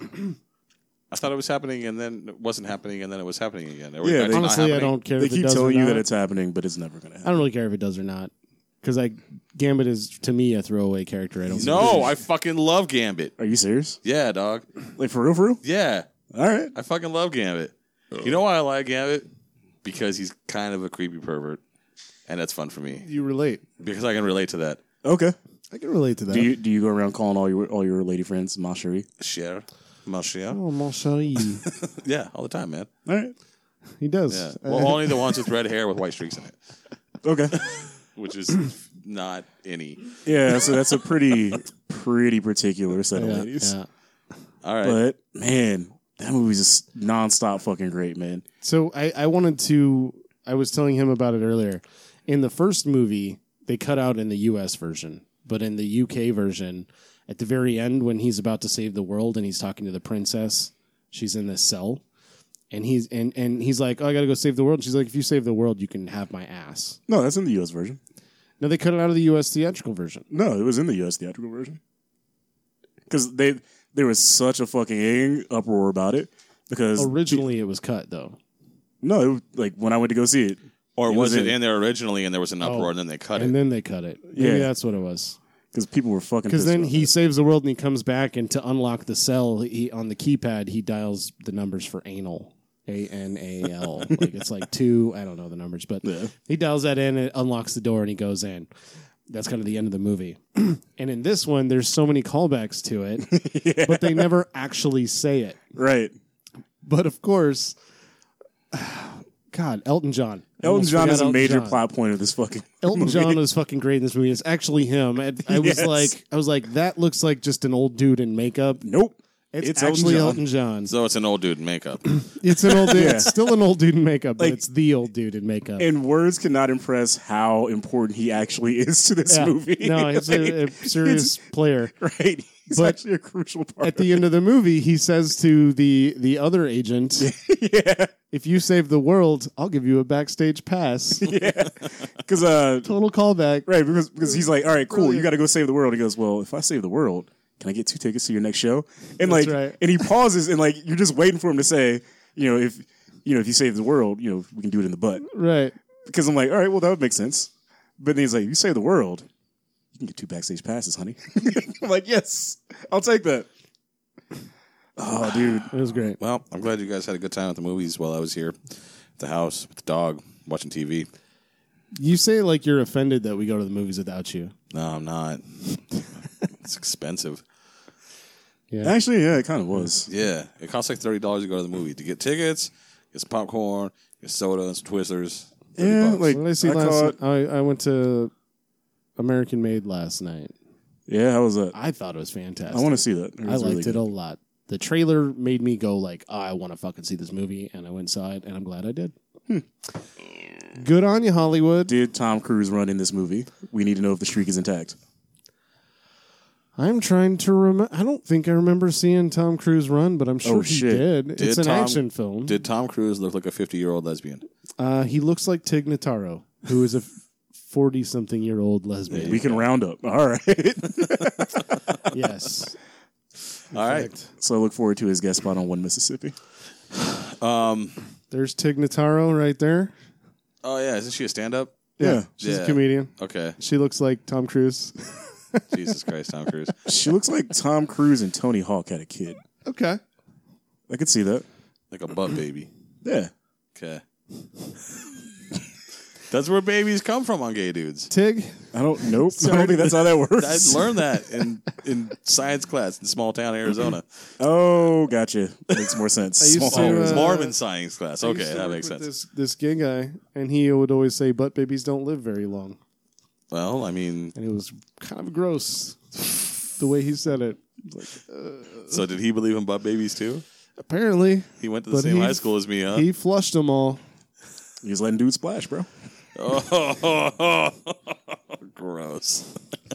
[SPEAKER 1] I thought it was happening and then it wasn't happening and then it was happening again. Or
[SPEAKER 2] Yeah,
[SPEAKER 1] actually not
[SPEAKER 3] honestly, I
[SPEAKER 1] happening.
[SPEAKER 3] don't care
[SPEAKER 2] They
[SPEAKER 3] if it
[SPEAKER 2] keep
[SPEAKER 3] does or
[SPEAKER 2] telling you
[SPEAKER 3] not.
[SPEAKER 2] that it's happening, but it's never going to
[SPEAKER 3] I
[SPEAKER 2] happen.
[SPEAKER 3] don't really care if it does or not. Because Gambit is, to me, a throwaway character. I don't
[SPEAKER 1] No, I fucking love Gambit.
[SPEAKER 2] Are you serious?
[SPEAKER 1] Yeah, dog.
[SPEAKER 2] Like, for real, for real?
[SPEAKER 1] Yeah,
[SPEAKER 2] All right.
[SPEAKER 1] I fucking love Gambit. You know why I like Gambit? Because he's kind of a creepy pervert, and that's fun for me
[SPEAKER 3] You relate.
[SPEAKER 1] because I can relate to that.
[SPEAKER 2] Okay.
[SPEAKER 3] I can relate to that.
[SPEAKER 2] Do you go around calling all your lady friends ma chérie?
[SPEAKER 1] Cher, mon cher.
[SPEAKER 3] Oh, mon chéri.
[SPEAKER 1] Yeah, all the time, man.
[SPEAKER 2] All right.
[SPEAKER 3] He does.
[SPEAKER 1] Yeah, well, only the ones with red hair with white streaks in it,
[SPEAKER 2] Okay.
[SPEAKER 1] which is not any.
[SPEAKER 2] Yeah, so that's a pretty particular set of
[SPEAKER 3] Yeah,
[SPEAKER 2] ladies.
[SPEAKER 3] yeah.
[SPEAKER 1] All right,
[SPEAKER 2] But man, that movie's just nonstop fucking great, man.
[SPEAKER 3] So I was telling him about it earlier. In the first movie, they cut out in the US version, but in the UK version, at the very end when he's about to save the world and he's talking to the princess, she's in this cell. And he's like, "Oh, I got to go save the world." And she's like, "If you save the world, you can have my ass."
[SPEAKER 2] No, that's in the US version.
[SPEAKER 3] No, they cut it out of the US theatrical version.
[SPEAKER 2] No, it was in the US theatrical version. Because there was such a fucking uproar about it. Because
[SPEAKER 3] Originally, it was cut though.
[SPEAKER 2] no, it was, like when I went to go see it,
[SPEAKER 1] or was it
[SPEAKER 2] in-
[SPEAKER 1] in there originally and there was an uproar and then they cut
[SPEAKER 3] And
[SPEAKER 1] it?
[SPEAKER 3] then they cut it. Maybe
[SPEAKER 2] Yeah.
[SPEAKER 3] that's what it was.
[SPEAKER 2] because people were fucking.
[SPEAKER 3] Because
[SPEAKER 2] pissed
[SPEAKER 3] then
[SPEAKER 2] about
[SPEAKER 3] he
[SPEAKER 2] that.
[SPEAKER 3] saves the world and he comes back, and to unlock the cell, on the keypad he dials the numbers for anal, ANAL. Like it's like 2. I don't know the numbers, but
[SPEAKER 2] Yeah.
[SPEAKER 3] he dials that in, it unlocks the door, and he goes in. That's kind of the end of the movie. And in this one, there's so many callbacks to it, but they never actually say it.
[SPEAKER 2] right.
[SPEAKER 3] But of course, God, Elton John. I
[SPEAKER 2] Elton
[SPEAKER 3] almost
[SPEAKER 2] John
[SPEAKER 3] forgot
[SPEAKER 2] is a
[SPEAKER 3] Elton
[SPEAKER 2] major
[SPEAKER 3] John.
[SPEAKER 2] plot point of this fucking.
[SPEAKER 3] Elton
[SPEAKER 2] movie.
[SPEAKER 3] John is fucking great in this movie. It's actually him. I was
[SPEAKER 2] Yes.
[SPEAKER 3] like, that looks like just an old dude in makeup.
[SPEAKER 2] Nope.
[SPEAKER 3] It's
[SPEAKER 2] Elton
[SPEAKER 3] actually
[SPEAKER 2] John.
[SPEAKER 3] Elton John.
[SPEAKER 1] So it's an old dude in makeup.
[SPEAKER 3] It's an old dude.
[SPEAKER 2] Yeah.
[SPEAKER 3] It's still an old dude in makeup, but
[SPEAKER 2] Like-
[SPEAKER 3] it's the old dude in makeup.
[SPEAKER 2] And words cannot impress how important he actually is to this
[SPEAKER 3] Yeah.
[SPEAKER 2] movie.
[SPEAKER 3] No, he's a serious player.
[SPEAKER 2] right. He's
[SPEAKER 3] But
[SPEAKER 2] actually a crucial part.
[SPEAKER 3] At the end of the movie, he says to the other agent,
[SPEAKER 2] yeah.
[SPEAKER 3] "If you save the world, I'll give you a backstage pass."
[SPEAKER 2] Because
[SPEAKER 3] Total callback.
[SPEAKER 2] right, because he's like, all right, cool, you got to go save the world. He goes, well, if I save the world, can I get 2 tickets to your next show? And
[SPEAKER 3] That's
[SPEAKER 2] like,
[SPEAKER 3] right.
[SPEAKER 2] and he pauses, and like, you're just waiting for him to say, if you save the world, we can do it in the butt.
[SPEAKER 3] Right.
[SPEAKER 2] Because I'm like, all right, well, that would make sense. But then he's like, you save the world, you can get 2 backstage passes, honey. I'm like, yes, I'll take that. Oh, dude.
[SPEAKER 3] It was great.
[SPEAKER 1] Well, I'm glad you guys had a good time at the movies while I was here at the house with the dog watching TV.
[SPEAKER 3] You say like you're offended that we go to the movies without you.
[SPEAKER 1] No, I'm not. It's expensive.
[SPEAKER 3] Yeah.
[SPEAKER 2] Actually, yeah, it kind of was.
[SPEAKER 1] Yeah, it costs like $30 to go to the movie to get tickets, get some popcorn, get soda and some Twizzlers.
[SPEAKER 2] Yeah,
[SPEAKER 1] $30.
[SPEAKER 2] like,
[SPEAKER 3] What did I see
[SPEAKER 2] I
[SPEAKER 3] last
[SPEAKER 2] caught-
[SPEAKER 3] night? I went to American Made last night.
[SPEAKER 2] Yeah, how was that?
[SPEAKER 3] I thought it was fantastic.
[SPEAKER 2] I want to see that.
[SPEAKER 3] I liked it a lot. The trailer made me go like, oh, I want to fucking see this movie, and I went and saw it, and I'm glad I did. Good on you, Hollywood.
[SPEAKER 2] Did Tom Cruise run in this movie? We need to know if the streak is intact.
[SPEAKER 3] I'm trying to remember. I don't think I remember seeing Tom Cruise run, but I'm sure
[SPEAKER 2] Oh,
[SPEAKER 3] he
[SPEAKER 2] shit.
[SPEAKER 3] did. It's an
[SPEAKER 1] Tom-
[SPEAKER 3] action film.
[SPEAKER 1] Did Tom Cruise look like a 50-year-old lesbian?
[SPEAKER 3] He looks like Tig Notaro, who is a 40-something-year-old lesbian.
[SPEAKER 2] We can round up. All right.
[SPEAKER 3] Yes.
[SPEAKER 1] All right.
[SPEAKER 2] So I look forward to his guest spot on One Mississippi.
[SPEAKER 3] There's Tig Notaro right there.
[SPEAKER 1] Oh, yeah. Isn't she a stand-up?
[SPEAKER 2] Yeah.
[SPEAKER 3] She's
[SPEAKER 1] Yeah.
[SPEAKER 3] a comedian.
[SPEAKER 1] Okay.
[SPEAKER 3] She looks like Tom Cruise.
[SPEAKER 1] Jesus Christ, Tom Cruise.
[SPEAKER 2] She looks like Tom Cruise and Tony Hawk had a kid.
[SPEAKER 3] Okay.
[SPEAKER 2] I could see that.
[SPEAKER 1] Like a butt baby.
[SPEAKER 2] Yeah.
[SPEAKER 1] Okay. That's where babies come from on gay dudes.
[SPEAKER 3] Tig?
[SPEAKER 2] I don't. Nope. I don't think that's how that
[SPEAKER 1] I
[SPEAKER 2] works.
[SPEAKER 1] learned that in science class in small town Arizona.
[SPEAKER 2] Oh, gotcha. Makes more sense.
[SPEAKER 3] I used
[SPEAKER 2] Small
[SPEAKER 3] to,
[SPEAKER 2] town Arizona.
[SPEAKER 1] Mormon science class.
[SPEAKER 3] I
[SPEAKER 1] Okay,
[SPEAKER 3] used to
[SPEAKER 1] that
[SPEAKER 3] work
[SPEAKER 1] makes
[SPEAKER 3] with
[SPEAKER 1] sense.
[SPEAKER 3] This gay guy, and he would always say, "Butt babies don't live very long,"
[SPEAKER 1] Well, I mean,
[SPEAKER 3] and it was kind of gross the way he said it.
[SPEAKER 1] so did he believe in butt babies too?
[SPEAKER 3] Apparently,
[SPEAKER 1] He went to the
[SPEAKER 3] But
[SPEAKER 1] same
[SPEAKER 3] he-
[SPEAKER 1] high school as me, huh?
[SPEAKER 3] he flushed them all.
[SPEAKER 2] He was letting dudes splash, bro.
[SPEAKER 1] Oh, gross.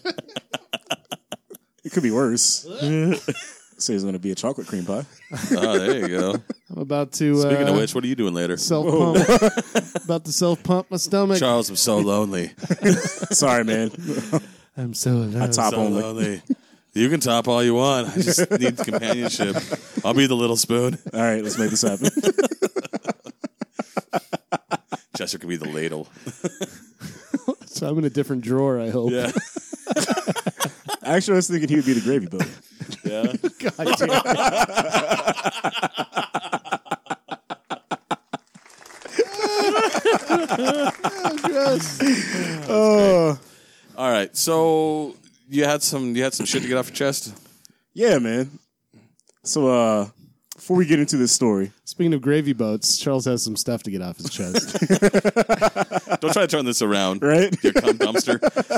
[SPEAKER 2] It could be worse. Say it's going to be a chocolate cream pie.
[SPEAKER 1] Oh, there you go.
[SPEAKER 3] I'm about to
[SPEAKER 1] Speaking of which, what are you doing later?
[SPEAKER 3] self pump. About to self pump my stomach.
[SPEAKER 1] Charles, I'm so lonely.
[SPEAKER 2] Sorry, man.
[SPEAKER 3] I'm so alone.
[SPEAKER 2] Top
[SPEAKER 1] So
[SPEAKER 2] only.
[SPEAKER 1] lonely. You can top all you want. I just need companionship. I'll be the little spoon.
[SPEAKER 2] All right, let's make this happen.
[SPEAKER 1] Chester can be the ladle.
[SPEAKER 3] So I'm in a different drawer. I hope.
[SPEAKER 1] Yeah.
[SPEAKER 2] Actually, I was thinking he would be the gravy boat.
[SPEAKER 1] Yeah.
[SPEAKER 3] God damn.
[SPEAKER 2] Oh,
[SPEAKER 1] All right. So you had some shit to get off your chest?
[SPEAKER 2] yeah, man. So, before we get into this story,
[SPEAKER 3] Speaking of gravy boats, Charles has some stuff to get off his chest.
[SPEAKER 1] Don't try to turn this around.
[SPEAKER 2] right?
[SPEAKER 1] You cum dumpster.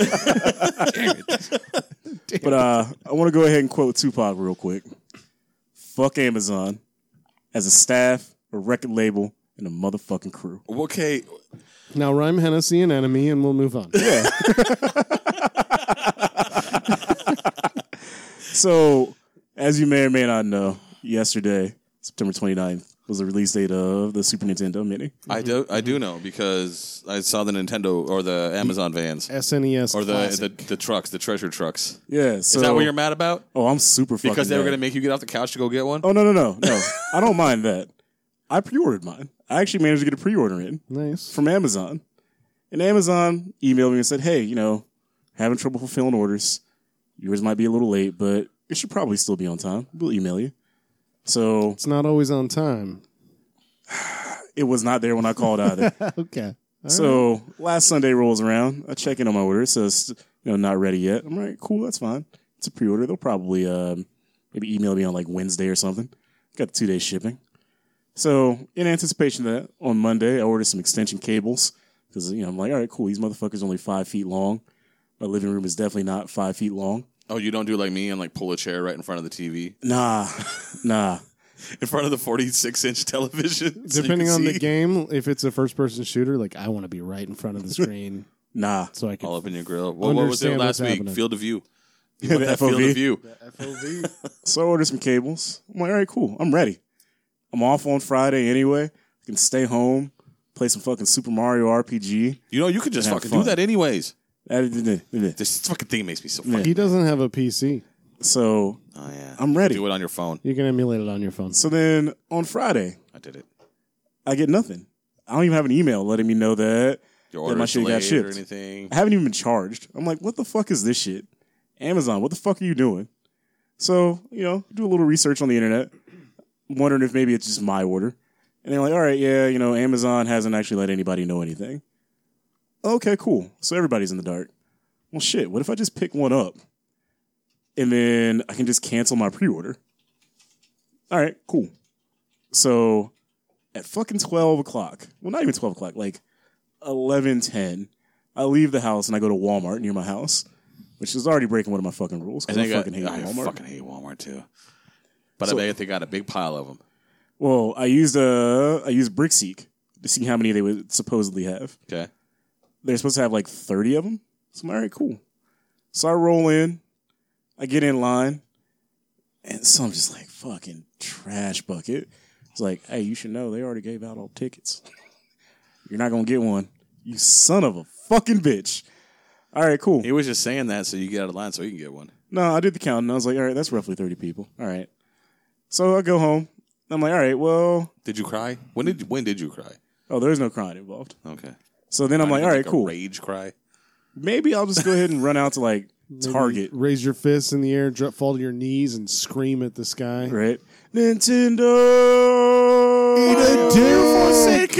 [SPEAKER 2] But I want to go ahead and quote Tupac real quick. Fuck Amazon as a staff, a record label, and a motherfucking crew.
[SPEAKER 1] Okay.
[SPEAKER 3] Now rhyme Hennessy and enemy, and we'll move on.
[SPEAKER 2] Yeah. So, as you may or may not know, yesterday, September 29th, was the release date of the Super Nintendo Mini.
[SPEAKER 1] I do know because I saw the Nintendo or the Amazon vans
[SPEAKER 3] SNES
[SPEAKER 1] or
[SPEAKER 3] Classic.
[SPEAKER 1] the trucks, the treasure trucks.
[SPEAKER 2] Yeah. So,
[SPEAKER 1] Is that what you're mad about?
[SPEAKER 2] Oh, I'm super fucking
[SPEAKER 1] Because they were
[SPEAKER 2] mad.
[SPEAKER 1] going to make you get off the couch to go get one?
[SPEAKER 2] Oh, no. I don't mind that. I pre-ordered mine. I actually managed to get a pre-order in
[SPEAKER 3] Nice.
[SPEAKER 2] from Amazon. And Amazon emailed me and said, hey, having trouble fulfilling orders. Yours might be a little late, but it should probably still be on time. We'll email you. So
[SPEAKER 3] It's not always on time.
[SPEAKER 2] it was not there when I called either.
[SPEAKER 3] Okay.
[SPEAKER 2] So last Sunday rolls around. I check in on my order. It says, not ready yet. I'm like, cool, that's fine. It's a pre-order. They'll probably maybe email me on like Wednesday or something. Got 2 days shipping. So in anticipation of that, on Monday, I ordered some extension cables because, I'm like, all right, cool. These motherfuckers are only 5 feet long. My living room is definitely not 5 feet long.
[SPEAKER 1] Oh, you don't do like me and like pull a chair right in front of the TV?
[SPEAKER 2] Nah.
[SPEAKER 1] In front of the 46-inch television? so you
[SPEAKER 3] Depending
[SPEAKER 1] can
[SPEAKER 3] on the
[SPEAKER 1] see?
[SPEAKER 3] game, if it's a first-person shooter, like I want to be right in front of the screen
[SPEAKER 2] Nah.
[SPEAKER 3] so I can.
[SPEAKER 1] All up in your grill. What was it
[SPEAKER 3] Understand
[SPEAKER 1] last
[SPEAKER 3] what's
[SPEAKER 1] week?
[SPEAKER 3] happening.
[SPEAKER 1] Field of view. You
[SPEAKER 2] Yeah,
[SPEAKER 1] want
[SPEAKER 2] the
[SPEAKER 1] that field
[SPEAKER 2] FOV.
[SPEAKER 1] of view.
[SPEAKER 3] FOV.
[SPEAKER 2] So I ordered some cables. I'm like, all right, cool. I'm ready. I'm off on Friday anyway. I can stay home, play some fucking Super Mario RPG.
[SPEAKER 1] You could just
[SPEAKER 2] Have
[SPEAKER 1] fucking
[SPEAKER 2] fun.
[SPEAKER 1] do that anyways.
[SPEAKER 2] So
[SPEAKER 1] This fucking thing makes me so fucking...
[SPEAKER 3] He doesn't have a PC.
[SPEAKER 1] Oh, yeah.
[SPEAKER 2] I'm ready.
[SPEAKER 1] Do it on your phone.
[SPEAKER 3] You can emulate it on your phone.
[SPEAKER 2] So then on Friday,
[SPEAKER 1] I did it.
[SPEAKER 2] I get nothing. I don't even have an email letting me know that
[SPEAKER 1] Your
[SPEAKER 2] that
[SPEAKER 1] order
[SPEAKER 2] my shit got
[SPEAKER 1] delayed or
[SPEAKER 2] shipped.
[SPEAKER 1] anything.
[SPEAKER 2] I haven't even been charged. I'm like, what the fuck is this shit? Amazon, what the fuck are you doing? So, do a little research on the internet. I'm wondering if maybe it's just my order. And they're like, all right, yeah, Amazon hasn't actually let anybody know anything. Okay, cool. So everybody's in the dark. Well, shit, what if I just pick one up? And then I can just cancel my pre-order. All right, cool. So at fucking 12 o'clock, well, not even 12 o'clock, like 11:10, I leave the house and I go to Walmart near my house, which is already breaking one of my fucking rules because I fucking hate Walmart.
[SPEAKER 1] I fucking hate Walmart too. But
[SPEAKER 2] So-
[SPEAKER 1] I bet they got a big pile of them.
[SPEAKER 2] Well, I used BrickSeek to see how many they would supposedly have.
[SPEAKER 1] Okay.
[SPEAKER 2] They're supposed to have like 30 of them. So I'm all right, cool. So I roll in, I get in line, and some just like fucking trash bucket. It's like, hey, you should know they already gave out all tickets. You're not gonna get one, you son of a fucking bitch. All right, cool.
[SPEAKER 1] He was just saying that so you get out of line so you can get one.
[SPEAKER 2] No, I did the count, and I was like, all right, that's roughly 30 people. All right. So I go home. I'm like, all right, well,
[SPEAKER 1] Did you cry? When did you cry?
[SPEAKER 2] oh, there's no crying involved.
[SPEAKER 1] Okay.
[SPEAKER 2] So then I'm like, all right,
[SPEAKER 1] a
[SPEAKER 2] cool.
[SPEAKER 1] Rage cry.
[SPEAKER 2] Maybe I'll just go ahead and run out to like Target,
[SPEAKER 3] Raise your fists in the air, fall to your knees, and scream at the sky.
[SPEAKER 2] right? Nintendo!
[SPEAKER 1] Forsaken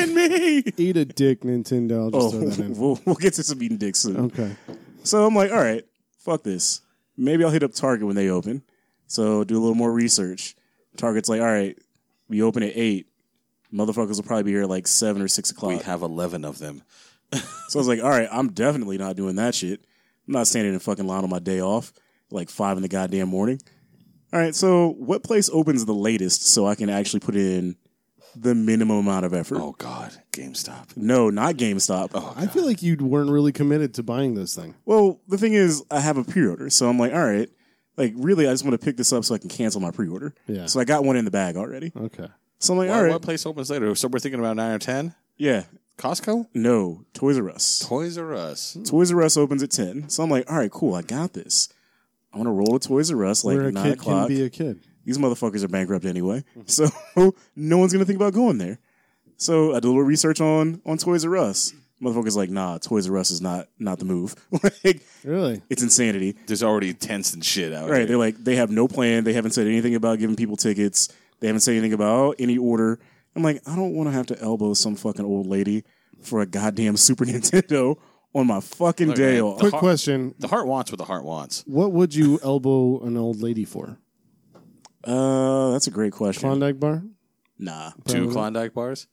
[SPEAKER 2] fucking me.
[SPEAKER 3] Eat a dick, Nintendo. I'll just
[SPEAKER 2] Oh,
[SPEAKER 3] throw that in.
[SPEAKER 2] we'll get to some eating dicks soon.
[SPEAKER 3] Okay.
[SPEAKER 2] So I'm like, all right, fuck this. Maybe I'll hit up Target when they open. So do a little more research. Target's like, all right, we open at 8. Motherfuckers will probably be here at like 7 or 6 o'clock.
[SPEAKER 1] We have 11 of them.
[SPEAKER 2] So I was like, all right, I'm definitely not doing that shit. I'm not standing in a fucking line on my day off, like 5 in the goddamn morning. All right, so what place opens the latest so I can actually put in the minimum amount of effort?
[SPEAKER 1] Oh, God. GameStop.
[SPEAKER 2] No, not GameStop.
[SPEAKER 3] I feel like you weren't really committed to buying this thing.
[SPEAKER 2] Well, the thing is, I have a pre-order, so I'm like, all right, like really, I just want to pick this up so I can cancel my pre-order.
[SPEAKER 3] Yeah.
[SPEAKER 2] So I got one in the bag already.
[SPEAKER 3] Okay.
[SPEAKER 2] So I'm like, all right,
[SPEAKER 1] What place opens later? So we're thinking about 9 or 10?
[SPEAKER 2] yeah,
[SPEAKER 1] Costco?
[SPEAKER 2] no, Toys R Us.
[SPEAKER 1] Toys R Us.
[SPEAKER 2] Toys R Us opens at 10. So I'm like, all right, cool, I got this. I'm going to roll to Toys R Us like
[SPEAKER 3] Where a
[SPEAKER 2] 9
[SPEAKER 3] kid
[SPEAKER 2] o'clock.
[SPEAKER 3] can be a kid.
[SPEAKER 2] These motherfuckers are bankrupt anyway. So no one's going to think about going there. So I do a little research on Toys R Us. Motherfuckers like, nah, Toys R Us is not the move. Like,
[SPEAKER 3] Really?
[SPEAKER 2] it's insanity.
[SPEAKER 1] There's already tents and shit out
[SPEAKER 2] Right.
[SPEAKER 1] here.
[SPEAKER 2] They're like, they have no plan. They haven't said anything about giving people tickets. They haven't said anything about any order. I'm like, I don't want to have to elbow some fucking old lady for a goddamn Super Nintendo on my fucking
[SPEAKER 1] Look,
[SPEAKER 2] day
[SPEAKER 1] man,
[SPEAKER 2] off.
[SPEAKER 3] Quick question.
[SPEAKER 1] The heart wants what the heart wants.
[SPEAKER 3] What would you elbow an old lady for?
[SPEAKER 2] That's a great question.
[SPEAKER 3] Klondike bar?
[SPEAKER 2] Nah.
[SPEAKER 1] 2 Klondike bars?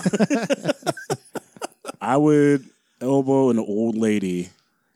[SPEAKER 2] I would elbow an old lady.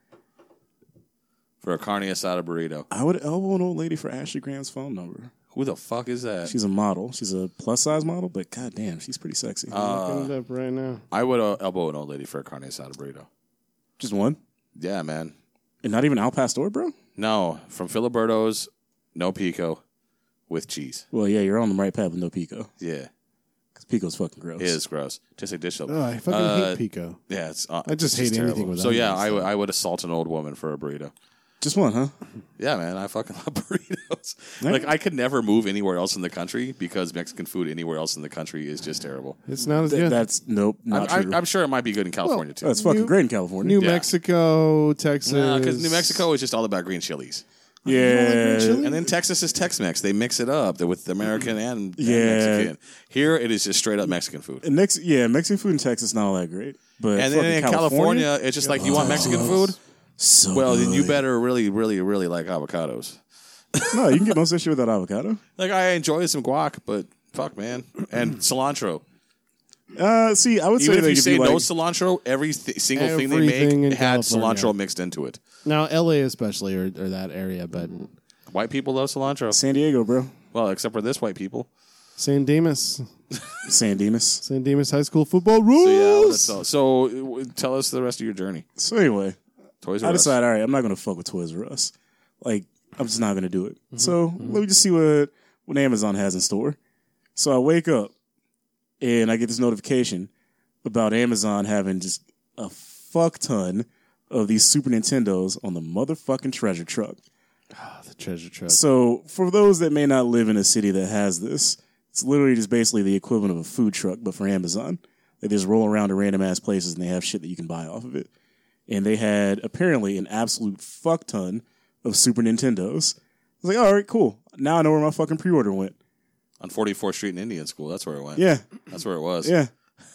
[SPEAKER 1] For a carne asada burrito.
[SPEAKER 2] I would elbow an old lady for Ashley Graham's phone number.
[SPEAKER 1] Who the fuck is that?
[SPEAKER 2] She's a model. She's a plus size model, but goddamn, she's pretty sexy.
[SPEAKER 3] Looking it up right now.
[SPEAKER 1] I would elbow an old lady for a carne asada burrito.
[SPEAKER 2] Just one?
[SPEAKER 1] Yeah, man.
[SPEAKER 2] And not even Al Pastor, bro?
[SPEAKER 1] No, from Filiberto's, no pico, with cheese.
[SPEAKER 2] Well, yeah, you're on the right path with no pico.
[SPEAKER 1] Yeah,
[SPEAKER 2] Because pico's fucking gross.
[SPEAKER 1] it is gross. Tastes like dish soap.
[SPEAKER 3] Oh, I fucking hate Pico.
[SPEAKER 1] Yeah, it's.
[SPEAKER 3] I just
[SPEAKER 1] it's
[SPEAKER 3] hate anything
[SPEAKER 1] terrible.
[SPEAKER 3] with
[SPEAKER 1] So yeah,
[SPEAKER 3] onions,
[SPEAKER 1] I would assault an old woman for a burrito.
[SPEAKER 2] Just one, huh?
[SPEAKER 1] Yeah, man, I fucking love burritos. Like I could never move anywhere else in the country because Mexican food anywhere else in the country is just terrible.
[SPEAKER 3] It's not as good.
[SPEAKER 2] That's, nope, not true.
[SPEAKER 1] I'm sure it might be good in California too.
[SPEAKER 2] That's fucking
[SPEAKER 3] New-
[SPEAKER 2] great in California.
[SPEAKER 3] New
[SPEAKER 1] Yeah.
[SPEAKER 3] Mexico, Texas.
[SPEAKER 1] Because New Mexico is just all about green chilies.
[SPEAKER 2] Yeah.
[SPEAKER 1] And then Texas is Tex-Mex. They mix it up with American and
[SPEAKER 2] Yeah.
[SPEAKER 1] Mexican. Here it is just straight up Mexican food.
[SPEAKER 2] And Mexican food in Texas not all that great. But
[SPEAKER 1] And then
[SPEAKER 2] fucking
[SPEAKER 1] in California, it's just like, you want Mexican food?
[SPEAKER 2] so
[SPEAKER 1] Well, then you
[SPEAKER 2] good.
[SPEAKER 1] better really, really, really like avocados.
[SPEAKER 2] No, you can get most of that shit without avocado.
[SPEAKER 1] Like, I enjoy some guac, but fuck, man. And cilantro.
[SPEAKER 2] See, I would say
[SPEAKER 1] Even if
[SPEAKER 2] that
[SPEAKER 1] you say
[SPEAKER 2] like,
[SPEAKER 1] no cilantro, every single thing they
[SPEAKER 3] Everything
[SPEAKER 1] make
[SPEAKER 3] in
[SPEAKER 1] had
[SPEAKER 3] California.
[SPEAKER 1] cilantro mixed into it.
[SPEAKER 3] Now, LA especially, or that area, but
[SPEAKER 1] White people love cilantro.
[SPEAKER 2] San Diego, bro.
[SPEAKER 1] Well, except for this white people.
[SPEAKER 3] San Dimas.
[SPEAKER 2] San Dimas.
[SPEAKER 3] San Dimas High School football
[SPEAKER 1] So, yeah,
[SPEAKER 3] rules.
[SPEAKER 1] so tell us the rest of your journey.
[SPEAKER 2] So anyway,
[SPEAKER 1] Toys
[SPEAKER 2] I
[SPEAKER 1] R Us.
[SPEAKER 2] decided, all right, I'm not going to fuck with Toys R Us. Like, I'm just not going to do it. So let me just see what Amazon has in store. So I wake up and I get this notification about Amazon having just a fuck ton of these Super Nintendos on the motherfucking treasure truck.
[SPEAKER 3] The treasure truck.
[SPEAKER 2] So for those that may not live in a city that has this, it's literally just basically the equivalent of a food truck, but for Amazon. They just roll around to random ass places and they have shit that you can buy off of it. And they had apparently an absolute fuck ton of Super Nintendos. I was like, all right, cool. Now I know where my fucking pre-order went.
[SPEAKER 1] On 44th Street in Indian School. That's where it went.
[SPEAKER 2] Yeah,
[SPEAKER 1] That's where it was.
[SPEAKER 2] yeah.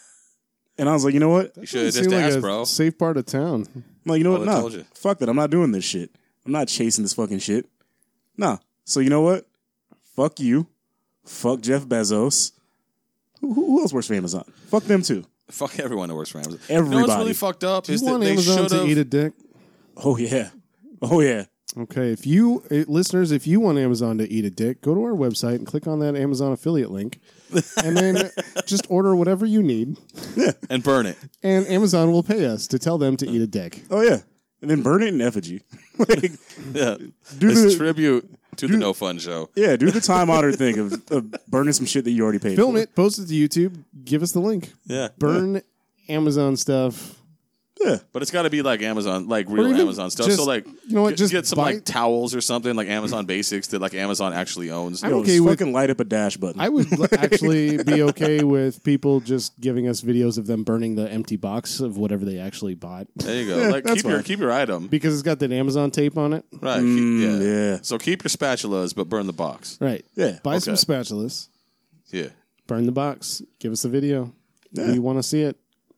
[SPEAKER 2] And I was like, you know what?
[SPEAKER 1] You should have
[SPEAKER 3] Seemed
[SPEAKER 1] just
[SPEAKER 3] like
[SPEAKER 1] asked,
[SPEAKER 3] a
[SPEAKER 1] bro.
[SPEAKER 3] safe part of town.
[SPEAKER 2] I'm like, you know what?
[SPEAKER 1] Well, I
[SPEAKER 2] Nah,
[SPEAKER 1] told you.
[SPEAKER 2] fuck that. I'm not doing this shit. I'm not chasing this fucking shit. Nah. So you know what? Fuck you. Fuck Jeff Bezos. Who else works for Amazon? Fuck them too.
[SPEAKER 1] Fuck everyone that works for Amazon. You know what's
[SPEAKER 2] Everybody.
[SPEAKER 1] really fucked up
[SPEAKER 3] Do
[SPEAKER 1] is
[SPEAKER 3] you
[SPEAKER 1] that
[SPEAKER 3] want
[SPEAKER 1] they
[SPEAKER 3] Amazon
[SPEAKER 1] should
[SPEAKER 3] to eat
[SPEAKER 1] have.
[SPEAKER 3] a dick?
[SPEAKER 2] Oh yeah. Oh yeah.
[SPEAKER 3] Okay, if you listeners, if you want Amazon to eat a dick, go to our website and click on that Amazon affiliate link, and then just order whatever you need,
[SPEAKER 1] And burn it.
[SPEAKER 3] and Amazon will pay us to tell them to eat a dick.
[SPEAKER 2] Oh yeah. And then burn it in effigy. Like,
[SPEAKER 1] Yeah.
[SPEAKER 2] do
[SPEAKER 1] It's
[SPEAKER 2] the
[SPEAKER 1] tribute to the No Fun Show.
[SPEAKER 2] yeah, do the time honored thing of burning some shit that you already paid
[SPEAKER 3] Film
[SPEAKER 2] for.
[SPEAKER 3] it, post it to YouTube, give us the link.
[SPEAKER 1] Yeah.
[SPEAKER 3] Burn Amazon stuff.
[SPEAKER 2] Yeah.
[SPEAKER 1] But it's got to be like Amazon, like real
[SPEAKER 3] even
[SPEAKER 1] Amazon stuff.
[SPEAKER 3] just-
[SPEAKER 1] So like,
[SPEAKER 3] you know what, just
[SPEAKER 1] get some
[SPEAKER 3] buy-
[SPEAKER 1] like towels or something like Amazon Basics that like Amazon actually owns.
[SPEAKER 3] I'm
[SPEAKER 2] Yo,
[SPEAKER 3] okay
[SPEAKER 2] just
[SPEAKER 3] with-
[SPEAKER 2] fucking light up a dash button.
[SPEAKER 3] I would actually be okay with people just giving us videos of them burning the empty box of whatever they actually bought
[SPEAKER 1] There you go.
[SPEAKER 2] Yeah,
[SPEAKER 1] Like
[SPEAKER 2] that's fine.
[SPEAKER 1] keep your item.
[SPEAKER 3] because it's got that Amazon tape on it.
[SPEAKER 1] Right.
[SPEAKER 2] yeah.
[SPEAKER 1] So keep your spatulas, but burn the box.
[SPEAKER 3] Right.
[SPEAKER 2] Yeah.
[SPEAKER 3] Buy some
[SPEAKER 1] Okay.
[SPEAKER 3] spatulas,
[SPEAKER 1] Yeah.
[SPEAKER 3] burn the box, give us a video. We want to see it.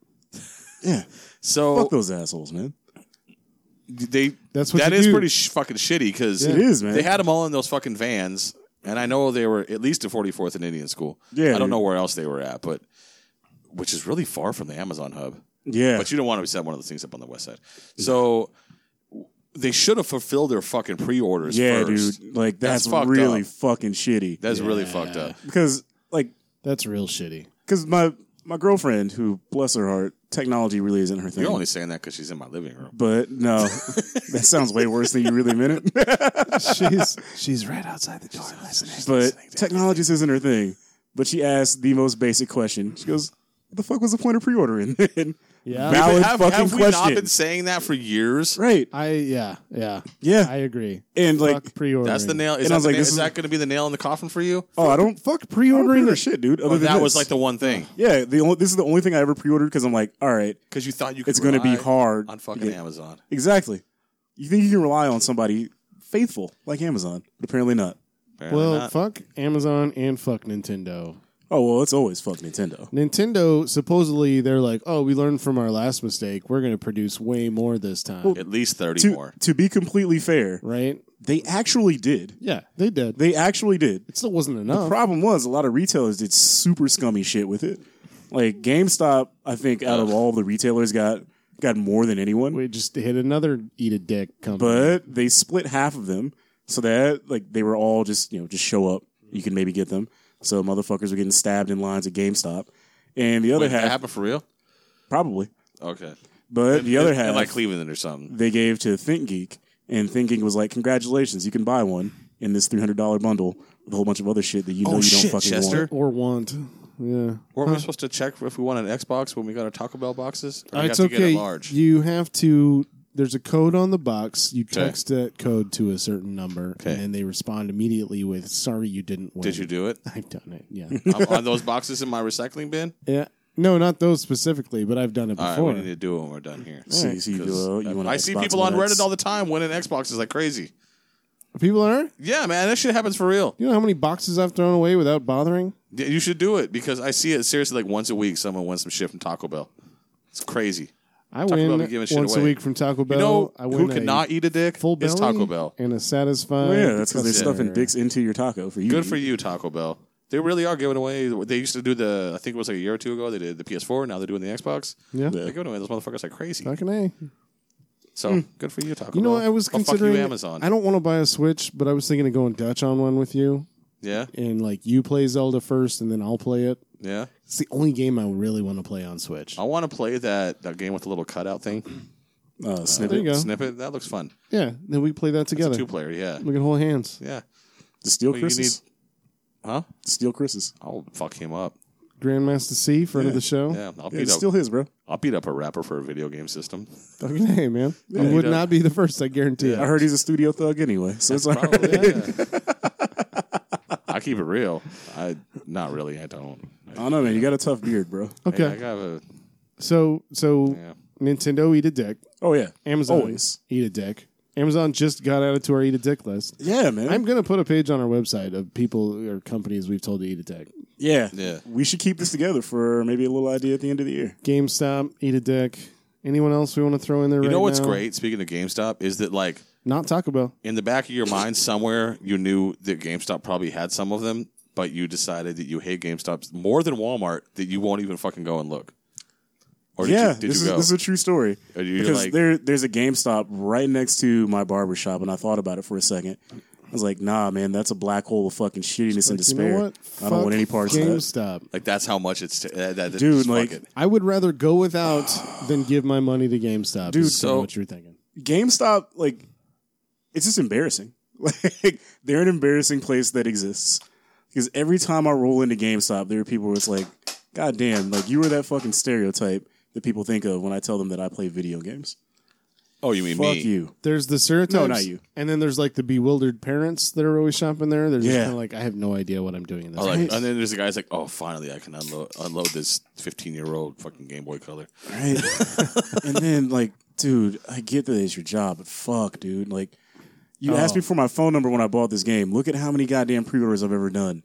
[SPEAKER 2] Yeah.
[SPEAKER 1] So
[SPEAKER 2] Fuck those assholes, man.
[SPEAKER 3] That's what
[SPEAKER 1] that
[SPEAKER 3] you
[SPEAKER 1] is
[SPEAKER 3] do.
[SPEAKER 1] pretty fucking shitty because
[SPEAKER 2] It is, man.
[SPEAKER 1] They had them all in those fucking vans, and I know they were at least at 44th and Indian School.
[SPEAKER 2] Yeah,
[SPEAKER 1] I don't
[SPEAKER 2] dude.
[SPEAKER 1] know where else they were at, but which is really far from the Amazon hub.
[SPEAKER 2] Yeah.
[SPEAKER 1] But you don't want to set one of those things up on the west side. So they should have fulfilled their fucking pre-orders first.
[SPEAKER 2] dude. Like, that's
[SPEAKER 1] fucked
[SPEAKER 2] really
[SPEAKER 1] up.
[SPEAKER 2] fucking shitty.
[SPEAKER 1] That's really fucked up.
[SPEAKER 2] Because, like,
[SPEAKER 3] That's real shitty.
[SPEAKER 2] because my girlfriend, who, bless her heart, technology really isn't her thing.
[SPEAKER 1] You're only saying that because she's in my living room.
[SPEAKER 2] But no, that sounds way worse than you really meant it.
[SPEAKER 3] She's right outside the door listening.
[SPEAKER 2] But technology isn't her thing. But she asked the most basic question. She goes, "What the fuck was the point of pre-ordering?"
[SPEAKER 3] Yeah.
[SPEAKER 2] Valid
[SPEAKER 1] have
[SPEAKER 2] fucking
[SPEAKER 1] we not
[SPEAKER 2] question.
[SPEAKER 1] been saying that for years?
[SPEAKER 2] Right.
[SPEAKER 3] Yeah.
[SPEAKER 2] Yeah.
[SPEAKER 3] I agree.
[SPEAKER 2] And like,
[SPEAKER 3] Fuck pre-ordering.
[SPEAKER 1] That's the nail. Is
[SPEAKER 2] And
[SPEAKER 1] that,
[SPEAKER 2] I was like,
[SPEAKER 1] is
[SPEAKER 2] this is-
[SPEAKER 1] that going to be the nail in the coffin for you?
[SPEAKER 2] oh, I don't
[SPEAKER 3] fuck
[SPEAKER 2] pre-ordering
[SPEAKER 3] pre-ordering.
[SPEAKER 2] or shit, dude. Other than
[SPEAKER 1] That
[SPEAKER 2] this.
[SPEAKER 1] was like the one thing
[SPEAKER 2] yeah. This is the only thing I ever pre-ordered because I'm like, all right,
[SPEAKER 1] because you thought you could
[SPEAKER 2] it's going to be
[SPEAKER 1] rely
[SPEAKER 2] hard
[SPEAKER 1] on fucking
[SPEAKER 2] Yeah.
[SPEAKER 1] Amazon.
[SPEAKER 2] Exactly. You think you can rely on somebody faithful like Amazon, but apparently not.
[SPEAKER 1] Apparently
[SPEAKER 3] Well,
[SPEAKER 1] not.
[SPEAKER 3] fuck Amazon and fuck Nintendo.
[SPEAKER 2] Oh well, it's always fuck Nintendo.
[SPEAKER 3] Nintendo, supposedly, they're like, oh, we learned from our last mistake. We're going to produce way more this time.
[SPEAKER 1] At least 30 more.
[SPEAKER 2] To be completely fair,
[SPEAKER 3] Right?
[SPEAKER 2] they actually did.
[SPEAKER 3] Yeah, they did.
[SPEAKER 2] They actually did.
[SPEAKER 3] It still wasn't
[SPEAKER 2] The
[SPEAKER 3] enough.
[SPEAKER 2] problem was a lot of retailers did super scummy shit with it. Like GameStop, I think out of all the retailers got more than anyone.
[SPEAKER 3] We just hit another eat a dick company.
[SPEAKER 2] But they split half of them so that like they were all just show up. You can maybe get them. So motherfuckers were getting stabbed in lines at GameStop. And the other
[SPEAKER 1] Wait, that
[SPEAKER 2] half
[SPEAKER 1] happened for real?
[SPEAKER 2] probably.
[SPEAKER 1] Okay.
[SPEAKER 2] But the other
[SPEAKER 1] In,
[SPEAKER 2] half
[SPEAKER 1] like Cleveland or something.
[SPEAKER 2] they gave to ThinkGeek, and ThinkGeek was like, "Congratulations, you can buy one in this $300 bundle with a whole bunch of other shit that you know you
[SPEAKER 1] shit,
[SPEAKER 2] don't fucking
[SPEAKER 1] Chester.
[SPEAKER 2] want."
[SPEAKER 3] or want. Yeah.
[SPEAKER 1] Weren't we supposed to check if we want an Xbox when we got our Taco Bell boxes? Or we
[SPEAKER 3] It's
[SPEAKER 1] have to
[SPEAKER 3] okay.
[SPEAKER 1] get it large?
[SPEAKER 3] You have to. There's a code on the box. You text that code to a certain number,
[SPEAKER 1] Okay.
[SPEAKER 3] and then they respond immediately with, "Sorry, you didn't win."
[SPEAKER 1] Did you do it?
[SPEAKER 3] I've done it. Yeah.
[SPEAKER 1] On those boxes in my recycling bin?
[SPEAKER 3] Yeah. No, not those specifically, but I've done it
[SPEAKER 1] All right,
[SPEAKER 3] before.
[SPEAKER 1] we need to do it when we're done here.
[SPEAKER 2] See, you want an
[SPEAKER 1] I see
[SPEAKER 2] Xbox
[SPEAKER 1] people on
[SPEAKER 2] One X?
[SPEAKER 1] Reddit all the time winning Xboxes like crazy.
[SPEAKER 3] People are?
[SPEAKER 1] Yeah, man, that shit happens for real.
[SPEAKER 3] You know how many boxes I've thrown away without bothering?
[SPEAKER 1] Yeah, you should do it because I see it seriously like once a week. Someone wins some shit from Taco Bell. It's crazy.
[SPEAKER 3] I
[SPEAKER 1] Taco Bell
[SPEAKER 3] win
[SPEAKER 1] be giving shit
[SPEAKER 3] once
[SPEAKER 1] away.
[SPEAKER 3] a week from Taco Bell.
[SPEAKER 1] You know
[SPEAKER 3] I win
[SPEAKER 1] who cannot eat a dick?
[SPEAKER 3] full belly
[SPEAKER 1] It's Taco Bell.
[SPEAKER 3] and a satisfied.
[SPEAKER 2] Oh, yeah, that's because they're
[SPEAKER 3] customer.
[SPEAKER 2] stuffing dicks into your taco for you.
[SPEAKER 1] Good for you, Taco Bell. They really are giving away. They used to do I think it was like a year or two ago. They did the PS4. Now they're doing the Xbox.
[SPEAKER 3] Yeah.
[SPEAKER 1] They're giving away those motherfuckers like crazy.
[SPEAKER 3] Fucking A.
[SPEAKER 1] So good for you, Taco Bell.
[SPEAKER 3] You know, I was
[SPEAKER 1] Well,
[SPEAKER 3] considering.
[SPEAKER 1] Fuck you, Amazon.
[SPEAKER 3] I don't want to buy a Switch, but I was thinking of going Dutch on one with you,
[SPEAKER 1] Yeah,
[SPEAKER 3] and like you play Zelda first, and then I'll play it.
[SPEAKER 1] yeah.
[SPEAKER 3] It's the only game I really want to play on Switch.
[SPEAKER 1] I want to play that game with the little cutout thing.
[SPEAKER 2] Snippet.
[SPEAKER 3] There you go.
[SPEAKER 1] Snippet. That looks fun.
[SPEAKER 3] Yeah, then we play that together.
[SPEAKER 1] 2-player. Yeah,
[SPEAKER 3] We can hold hands.
[SPEAKER 1] yeah.
[SPEAKER 2] To steal
[SPEAKER 1] Well, you
[SPEAKER 2] Chris's.
[SPEAKER 1] Huh?
[SPEAKER 2] To steal Chris's.
[SPEAKER 1] I'll fuck him up.
[SPEAKER 3] Grandmaster C, friend of the show.
[SPEAKER 1] Yeah,
[SPEAKER 2] Yeah, it's still his, bro.
[SPEAKER 1] I'll beat up a rapper for a video game system.
[SPEAKER 3] Fucking A, man. You would
[SPEAKER 1] know.
[SPEAKER 3] not be the first, I guarantee it.
[SPEAKER 2] I heard he's a studio thug anyway, so it's all right.
[SPEAKER 1] Probably, yeah. I keep it real. Not really. I don't.
[SPEAKER 2] I don't know, man. You got a tough beard, bro.
[SPEAKER 3] Okay.
[SPEAKER 1] I got a.
[SPEAKER 3] So
[SPEAKER 1] Yeah.
[SPEAKER 3] Nintendo eat a dick.
[SPEAKER 2] Oh yeah,
[SPEAKER 3] Amazon
[SPEAKER 2] always.
[SPEAKER 3] eat a dick. Amazon just got added to our eat a dick list.
[SPEAKER 2] Yeah, man.
[SPEAKER 3] I'm going to put a page on our website of people or companies we've told to eat a dick.
[SPEAKER 2] yeah,
[SPEAKER 1] Yeah.
[SPEAKER 2] We should keep this together for maybe a little idea at the end of the year.
[SPEAKER 3] GameStop, eat a dick. Anyone else we want to throw in there
[SPEAKER 1] You
[SPEAKER 3] right
[SPEAKER 1] know what's
[SPEAKER 3] now?
[SPEAKER 1] great? Speaking of GameStop, is that like
[SPEAKER 3] Not Taco Bell.
[SPEAKER 1] in the back of your mind somewhere, you knew that GameStop probably had some of them, but you decided that you hate GameStop more than Walmart, that you won't even fucking go and look. Or did
[SPEAKER 2] Yeah,
[SPEAKER 1] you, did
[SPEAKER 2] this
[SPEAKER 1] you go?
[SPEAKER 2] is a true story.
[SPEAKER 1] Or you
[SPEAKER 2] Because
[SPEAKER 1] like-
[SPEAKER 2] there's a GameStop right next to my barber shop, and I thought about it for a second. I was like, nah, man, that's a black hole of fucking shittiness and
[SPEAKER 3] Like, you
[SPEAKER 2] despair.
[SPEAKER 3] know what?
[SPEAKER 2] I don't want any parts of that.
[SPEAKER 3] GameStop.
[SPEAKER 1] Like that's how much it's
[SPEAKER 2] Dude,
[SPEAKER 1] just
[SPEAKER 2] like-
[SPEAKER 1] fuck it.
[SPEAKER 3] I would rather go without than give my money to GameStop.
[SPEAKER 2] Dude,
[SPEAKER 3] is
[SPEAKER 1] so-
[SPEAKER 3] what you're thinking.
[SPEAKER 2] GameStop, like, it's just embarrassing. Like, they're an embarrassing place that exists. Because every time I roll into GameStop, there are people where it's like, God damn, like, you were that fucking stereotype that people think of when I tell them that I play video games.
[SPEAKER 1] Oh, you mean
[SPEAKER 2] Fuck
[SPEAKER 1] me?
[SPEAKER 2] you.
[SPEAKER 3] There's the stereotypes.
[SPEAKER 2] No, not you.
[SPEAKER 3] And then there's like the bewildered parents that are always shopping there. They're just
[SPEAKER 2] Yeah.
[SPEAKER 3] kind of like, I have no idea what I'm doing in this.
[SPEAKER 1] Oh, like,
[SPEAKER 3] place.
[SPEAKER 1] and then there's the guy's like, oh, finally I can unload this 15-year-old fucking Game Boy Color.
[SPEAKER 2] Right? And then, like, dude, I get that it's your job, but fuck, dude. Like, you asked me for my phone number when I bought this game. Look at how many goddamn pre-orders I've ever done.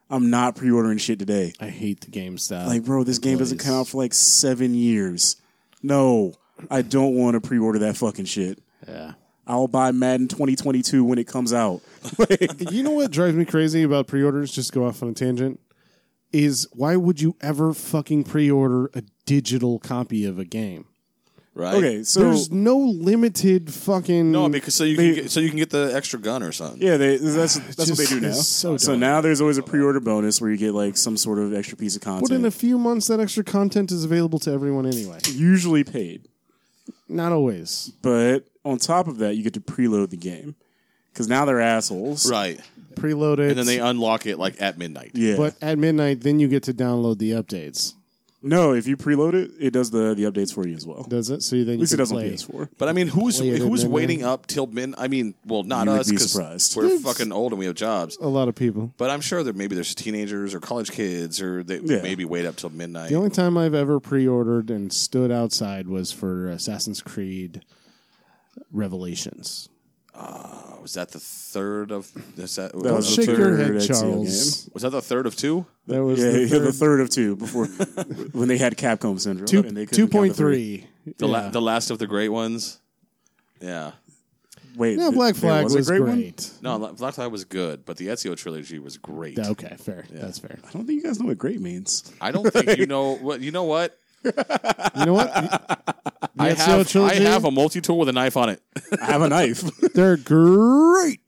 [SPEAKER 2] I'm not pre-ordering shit today.
[SPEAKER 3] I hate the GameStop.
[SPEAKER 2] Like, bro, this game doesn't come out for like 7 years. No, I don't want to pre-order that fucking shit.
[SPEAKER 3] Yeah.
[SPEAKER 2] I'll buy Madden 2022 when it comes out.
[SPEAKER 3] You know what drives me crazy about pre-orders? Just go off on a tangent. Is why would you ever fucking pre-order a digital copy of a game?
[SPEAKER 1] Right.
[SPEAKER 2] Okay, so
[SPEAKER 3] There's no limited fucking.
[SPEAKER 1] No, because so you can get the extra gun or something.
[SPEAKER 2] yeah, that's what they do now.
[SPEAKER 3] it's so
[SPEAKER 2] So
[SPEAKER 3] dumb.
[SPEAKER 2] now there's always a pre-order bonus where you get like some sort of extra piece of content.
[SPEAKER 3] But in a few months, that extra content is available to everyone anyway.
[SPEAKER 2] Usually paid.
[SPEAKER 3] Not always.
[SPEAKER 2] But on top of that, you get to preload the game. Because now they're assholes.
[SPEAKER 1] Right.
[SPEAKER 3] Preload it.
[SPEAKER 1] And then they unlock it like at midnight.
[SPEAKER 2] Yeah.
[SPEAKER 3] But at midnight, then you get to download the updates.
[SPEAKER 2] no, if you preload it, it does the updates for you as well.
[SPEAKER 3] Does it? So then
[SPEAKER 2] At
[SPEAKER 3] you
[SPEAKER 2] least it
[SPEAKER 3] can
[SPEAKER 2] does on
[SPEAKER 3] play.
[SPEAKER 2] PS4.
[SPEAKER 1] But I mean, who's
[SPEAKER 3] Play it at midnight.
[SPEAKER 1] waiting up till midnight? I mean, well, not
[SPEAKER 2] You would
[SPEAKER 1] us
[SPEAKER 2] be
[SPEAKER 1] because
[SPEAKER 2] surprised.
[SPEAKER 1] we're fucking old and we have jobs.
[SPEAKER 3] A lot of people.
[SPEAKER 1] But I'm sure that maybe there's teenagers or college kids or they
[SPEAKER 2] Yeah.
[SPEAKER 1] maybe wait up till midnight.
[SPEAKER 3] The only time I've ever pre-ordered and stood outside was for Assassin's Creed Revelations.
[SPEAKER 1] Was that the third of? Was that
[SPEAKER 2] was the
[SPEAKER 3] Shake your
[SPEAKER 2] third
[SPEAKER 3] head,
[SPEAKER 2] Ezio
[SPEAKER 3] Charles.
[SPEAKER 2] game.
[SPEAKER 1] was that the third of two?
[SPEAKER 3] That was
[SPEAKER 2] Yeah,
[SPEAKER 3] the
[SPEAKER 2] the third of two before when they had Capcom syndrome.
[SPEAKER 3] two,
[SPEAKER 2] and they couldn't count the three.
[SPEAKER 3] 2.3.
[SPEAKER 1] The last of the great ones. Yeah.
[SPEAKER 2] Wait,
[SPEAKER 3] No, Black
[SPEAKER 2] there
[SPEAKER 3] Flag
[SPEAKER 2] was a
[SPEAKER 3] was
[SPEAKER 2] great one?
[SPEAKER 3] great.
[SPEAKER 1] No, Black Flag was good, but the Ezio trilogy was great.
[SPEAKER 3] Okay, fair. That's fair.
[SPEAKER 2] I don't think you guys know what great means.
[SPEAKER 1] I don't think you know what. You know what?
[SPEAKER 3] You know what? The
[SPEAKER 1] I
[SPEAKER 3] Ezio trilogy,
[SPEAKER 1] have a multi-tool with a knife on it.
[SPEAKER 2] I have a knife.
[SPEAKER 3] they're great.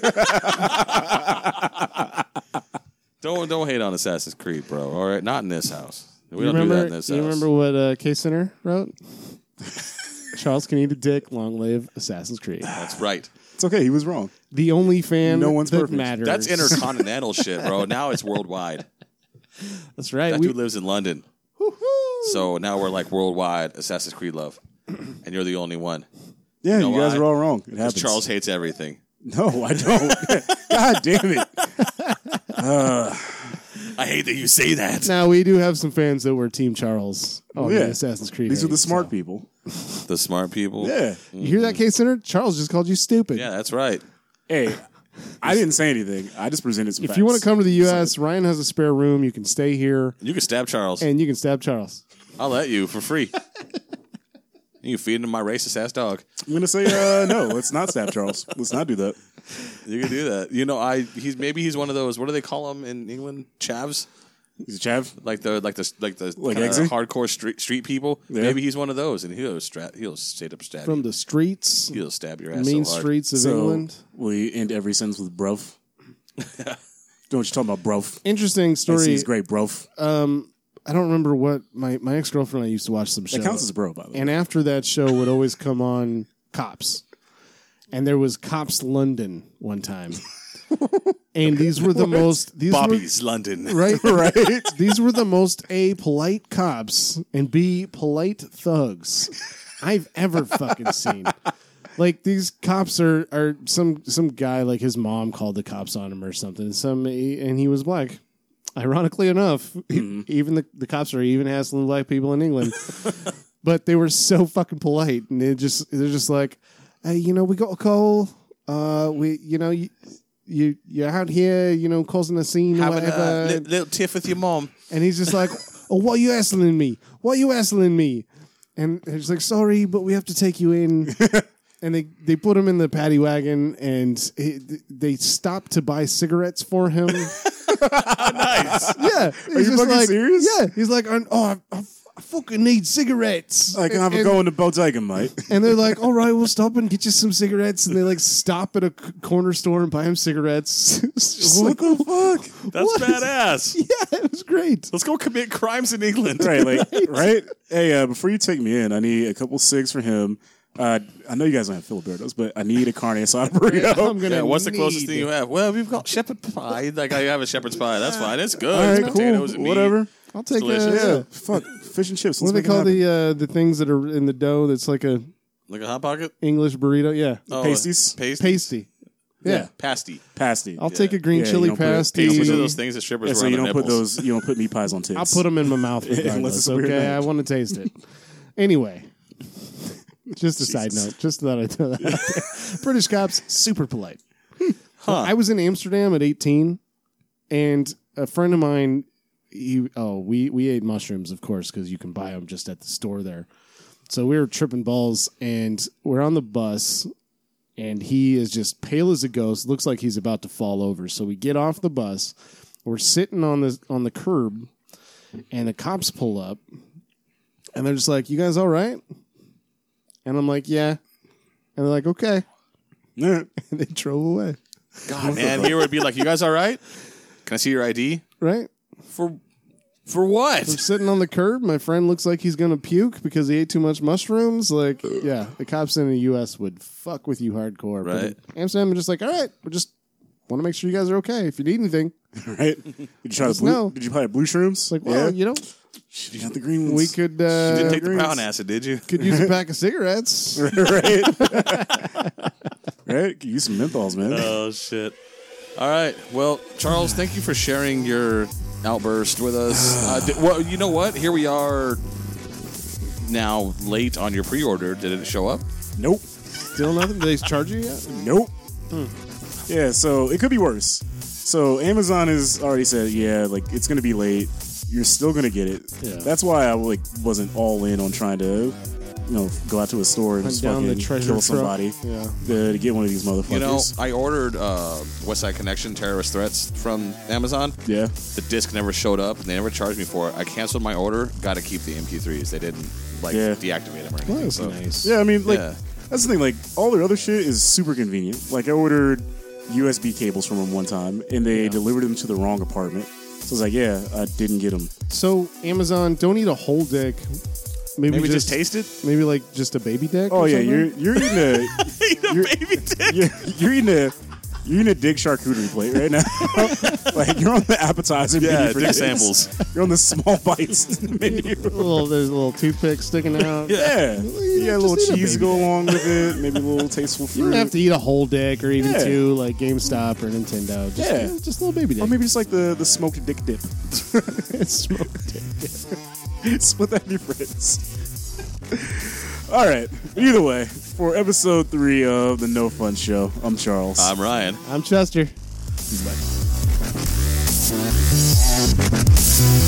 [SPEAKER 1] Don't hate on Assassin's Creed, bro. All right, not in this house. We
[SPEAKER 3] You
[SPEAKER 1] don't do
[SPEAKER 3] remember,
[SPEAKER 1] that in this
[SPEAKER 3] you
[SPEAKER 1] house.
[SPEAKER 3] remember what K Center wrote? Charles can eat a dick, long live Assassin's Creed.
[SPEAKER 1] That's right.
[SPEAKER 2] It's okay. He was wrong.
[SPEAKER 3] The only fan
[SPEAKER 2] No one's
[SPEAKER 3] that
[SPEAKER 2] perfect.
[SPEAKER 3] matters.
[SPEAKER 1] That's intercontinental shit, bro. Now it's worldwide.
[SPEAKER 3] That's right.
[SPEAKER 1] That
[SPEAKER 3] We,
[SPEAKER 1] dude lives in London. So now we're like worldwide Assassin's Creed love. And you're the only one.
[SPEAKER 2] Yeah,
[SPEAKER 1] know
[SPEAKER 2] you guys
[SPEAKER 1] why?
[SPEAKER 2] are all wrong. It
[SPEAKER 1] Because
[SPEAKER 2] happens.
[SPEAKER 1] Charles hates everything.
[SPEAKER 2] No, I don't. God damn it.
[SPEAKER 1] I hate that you say that.
[SPEAKER 3] now, we do have some fans that were Team Charles on
[SPEAKER 2] Yeah.
[SPEAKER 3] the Assassin's Creed.
[SPEAKER 2] These are the
[SPEAKER 3] hate,
[SPEAKER 2] smart
[SPEAKER 3] so.
[SPEAKER 2] people.
[SPEAKER 1] The smart people.
[SPEAKER 2] Yeah.
[SPEAKER 3] You hear that, K Center? Charles just called you stupid.
[SPEAKER 1] Yeah, that's right.
[SPEAKER 2] Hey, I didn't say anything. I just presented some
[SPEAKER 3] If
[SPEAKER 2] facts.
[SPEAKER 3] you want to come to the U.S., Ryan has a spare room. You can stay here,
[SPEAKER 1] You can stab Charles.
[SPEAKER 3] and you can stab Charles.
[SPEAKER 1] I'll let you for free. You can feed him my racist ass dog.
[SPEAKER 2] I'm going to say, no, let's not stab Charles. Let's not do that.
[SPEAKER 1] You can do that. You know, he's one of those. What do they call them in England? Chavs,
[SPEAKER 2] He's a chav.
[SPEAKER 1] like the
[SPEAKER 2] Like
[SPEAKER 1] kinda
[SPEAKER 2] Eggsy?
[SPEAKER 1] hardcore street people.
[SPEAKER 2] Yeah.
[SPEAKER 1] Maybe he's one of those, and he'll straight up stab.
[SPEAKER 3] From the streets,
[SPEAKER 1] He'll stab your ass.
[SPEAKER 3] main
[SPEAKER 1] so hard.
[SPEAKER 3] streets of
[SPEAKER 2] So,
[SPEAKER 3] England.
[SPEAKER 2] we end every sentence with bruv. Don't what you talking about, bruv.
[SPEAKER 3] Interesting
[SPEAKER 2] That
[SPEAKER 3] story.
[SPEAKER 2] scene's great, bruv.
[SPEAKER 3] I don't remember what my ex-girlfriend and I used to watch some show.
[SPEAKER 2] That counts as bro, by the way.
[SPEAKER 3] And after that show would always come on Cops. And there was Cops London one time. And these were the most
[SPEAKER 1] Bobby's London.
[SPEAKER 3] right. These were the most A, polite cops, and B, polite thugs I've ever fucking seen. Like, these cops are some guy, like his mom called the cops on him or something. And he was black. Ironically enough, even the cops are even hassling black people in England. But they were so fucking polite, and they're just like, hey, we got a call. You're out here, causing a scene or
[SPEAKER 1] Having
[SPEAKER 3] whatever.
[SPEAKER 1] a little tiff with your mom.
[SPEAKER 3] And he's just like, oh, why are you hassling me? Why are you hassling me? And he's like, sorry, but we have to take you in. And they put him in the paddy wagon, and they stopped to buy cigarettes for him.
[SPEAKER 1] Nice.
[SPEAKER 3] Yeah.
[SPEAKER 2] Are you fucking serious?
[SPEAKER 3] Yeah. He's like, I fucking need cigarettes.
[SPEAKER 2] I can have a go in the Bodega, mate.
[SPEAKER 3] And they're like, all right, we'll stop and get you some cigarettes. And they like stop at a corner store and buy him cigarettes. It's just
[SPEAKER 2] What
[SPEAKER 3] like,
[SPEAKER 2] the fuck?
[SPEAKER 1] That's
[SPEAKER 3] What?
[SPEAKER 1] badass.
[SPEAKER 3] yeah, it was great.
[SPEAKER 1] Let's go commit crimes in England.
[SPEAKER 2] Right? Hey, before you take me in, I need a couple cigs for him. I know you guys don't have Filibertos, but I need a carne asada burrito.
[SPEAKER 3] I'm gonna
[SPEAKER 1] Yeah, what's the closest
[SPEAKER 3] need
[SPEAKER 1] thing you have? Well, we've got shepherd pie. Like I have a shepherd's pie. That's fine. It's good.
[SPEAKER 2] All
[SPEAKER 1] It's
[SPEAKER 2] right,
[SPEAKER 1] potatoes
[SPEAKER 2] cool.
[SPEAKER 1] and meat.
[SPEAKER 2] Whatever.
[SPEAKER 3] I'll take
[SPEAKER 1] delicious.
[SPEAKER 2] Yeah, fuck. Fish and chips.
[SPEAKER 3] What do
[SPEAKER 2] Let's
[SPEAKER 3] they call
[SPEAKER 2] make it happen.
[SPEAKER 3] the things that are in the dough that's like a
[SPEAKER 1] Like a hot pocket.
[SPEAKER 3] English burrito? Yeah.
[SPEAKER 1] Oh,
[SPEAKER 2] Pasties?
[SPEAKER 1] Pasties.
[SPEAKER 3] Pasty. Yeah.
[SPEAKER 1] Pasty.
[SPEAKER 2] Pasty?
[SPEAKER 3] I'll take a green
[SPEAKER 2] Yeah,
[SPEAKER 3] chili
[SPEAKER 2] you don't put-
[SPEAKER 3] pasty.
[SPEAKER 1] Those are those things that strippers
[SPEAKER 2] Yeah,
[SPEAKER 1] wear
[SPEAKER 2] so
[SPEAKER 1] on
[SPEAKER 2] you
[SPEAKER 1] their
[SPEAKER 2] don't put
[SPEAKER 1] nipples.
[SPEAKER 2] those. You don't put meat pies on tits.
[SPEAKER 3] I'll put them in my mouth
[SPEAKER 2] Unless
[SPEAKER 3] regardless,
[SPEAKER 2] it's a weird
[SPEAKER 3] okay?
[SPEAKER 2] match.
[SPEAKER 3] I want to taste it. Anyway. Just a side note. Just thought I'd throw that out there. British cops, super polite. I was in Amsterdam at 18, and a friend of mine, we ate mushrooms, of course, because you can buy them just at the store there. So we were tripping balls, and we're on the bus, and he is just pale as a ghost. Looks like he's about to fall over. So we get off the bus. We're sitting on the curb, and the cops pull up, and they're just like, "You guys all right?" And I'm like, "Yeah." And they're like, "Okay." And they drove away.
[SPEAKER 1] God, man, here would be like, "You guys all right? Can I see your ID?"
[SPEAKER 3] Right?
[SPEAKER 1] For what?
[SPEAKER 3] We're sitting on the curb. My friend looks like he's going to puke because he ate too much mushrooms. Like, yeah, the cops in the U.S. would fuck with you hardcore.
[SPEAKER 1] Right.
[SPEAKER 3] But in Amsterdam, they're just like, all right, we just want to make sure you guys are okay. If you need anything.
[SPEAKER 2] Right? Did you try
[SPEAKER 3] Just know.
[SPEAKER 2] Did you try blue shrooms?
[SPEAKER 3] It's like, well, you know,
[SPEAKER 2] you got the green ones.
[SPEAKER 3] we could
[SPEAKER 1] You didn't take the
[SPEAKER 2] greens.
[SPEAKER 1] brown acid, did you?
[SPEAKER 3] could use a pack of cigarettes.
[SPEAKER 2] Right? Right? Could use some menthols, man.
[SPEAKER 1] Oh, shit. All right. Well, Charles, thank you for sharing your outburst with us. Well, you know what? Here we are now late on your pre-order. Did it show up?
[SPEAKER 2] Nope.
[SPEAKER 3] Still nothing? Did they charge you yet?
[SPEAKER 2] Nope. Yeah, so it could be worse. So Amazon has already said, yeah, like it's going to be late. You're still going to get it.
[SPEAKER 3] Yeah.
[SPEAKER 2] That's why I wasn't all in on trying to, go out to a store and
[SPEAKER 3] Hunt
[SPEAKER 2] just
[SPEAKER 3] down the
[SPEAKER 2] fucking
[SPEAKER 3] treasure
[SPEAKER 2] kill
[SPEAKER 3] truck.
[SPEAKER 2] somebody
[SPEAKER 3] Yeah.
[SPEAKER 2] to get one of these motherfuckers.
[SPEAKER 1] You know, I ordered West Side Connection Terrorist Threats from Amazon.
[SPEAKER 2] Yeah.
[SPEAKER 1] The disc never showed up, and they never charged me for it. I canceled my order. Got to keep the MP3s. They didn't deactivate them or anything.
[SPEAKER 3] Well, that's
[SPEAKER 1] so.
[SPEAKER 3] nice.
[SPEAKER 2] Yeah, I mean, like,
[SPEAKER 1] Yeah.
[SPEAKER 2] that's the thing. Like, all their other shit is super convenient. Like, I ordered USB cables from them one time, and they delivered them to the wrong apartment. So I was like, yeah, I didn't get them.
[SPEAKER 3] So Amazon, don't eat a whole dick.
[SPEAKER 1] Maybe just taste it.
[SPEAKER 3] Maybe like just a baby dick.
[SPEAKER 2] Oh
[SPEAKER 3] or
[SPEAKER 2] yeah,
[SPEAKER 3] something?
[SPEAKER 2] you're eating a
[SPEAKER 1] Baby dick.
[SPEAKER 2] you're eating a dig charcuterie plate right now. Like you're on the appetizer
[SPEAKER 1] Yeah,
[SPEAKER 2] menu for
[SPEAKER 1] dick
[SPEAKER 2] this.
[SPEAKER 1] samples.
[SPEAKER 2] You're on the small bites menu.
[SPEAKER 3] There's a little toothpick sticking out.
[SPEAKER 2] Yeah, yeah, a little
[SPEAKER 3] Just eat a
[SPEAKER 2] cheese to
[SPEAKER 3] baby
[SPEAKER 2] go
[SPEAKER 3] dick.
[SPEAKER 2] along with it. Maybe a little tasteful fruit.
[SPEAKER 3] You don't have to eat a whole dick or even
[SPEAKER 2] Yeah.
[SPEAKER 3] two, like GameStop or Nintendo. Just,
[SPEAKER 2] Yeah.
[SPEAKER 3] just a little baby dick.
[SPEAKER 2] Or maybe just like the smoked dick dip.
[SPEAKER 3] Smoked dick.
[SPEAKER 2] Split that with your friends. All right. Either way, for episode 3 of the No Fun Show, I'm Charles.
[SPEAKER 1] I'm Ryan.
[SPEAKER 3] I'm Chester.
[SPEAKER 2] Bye.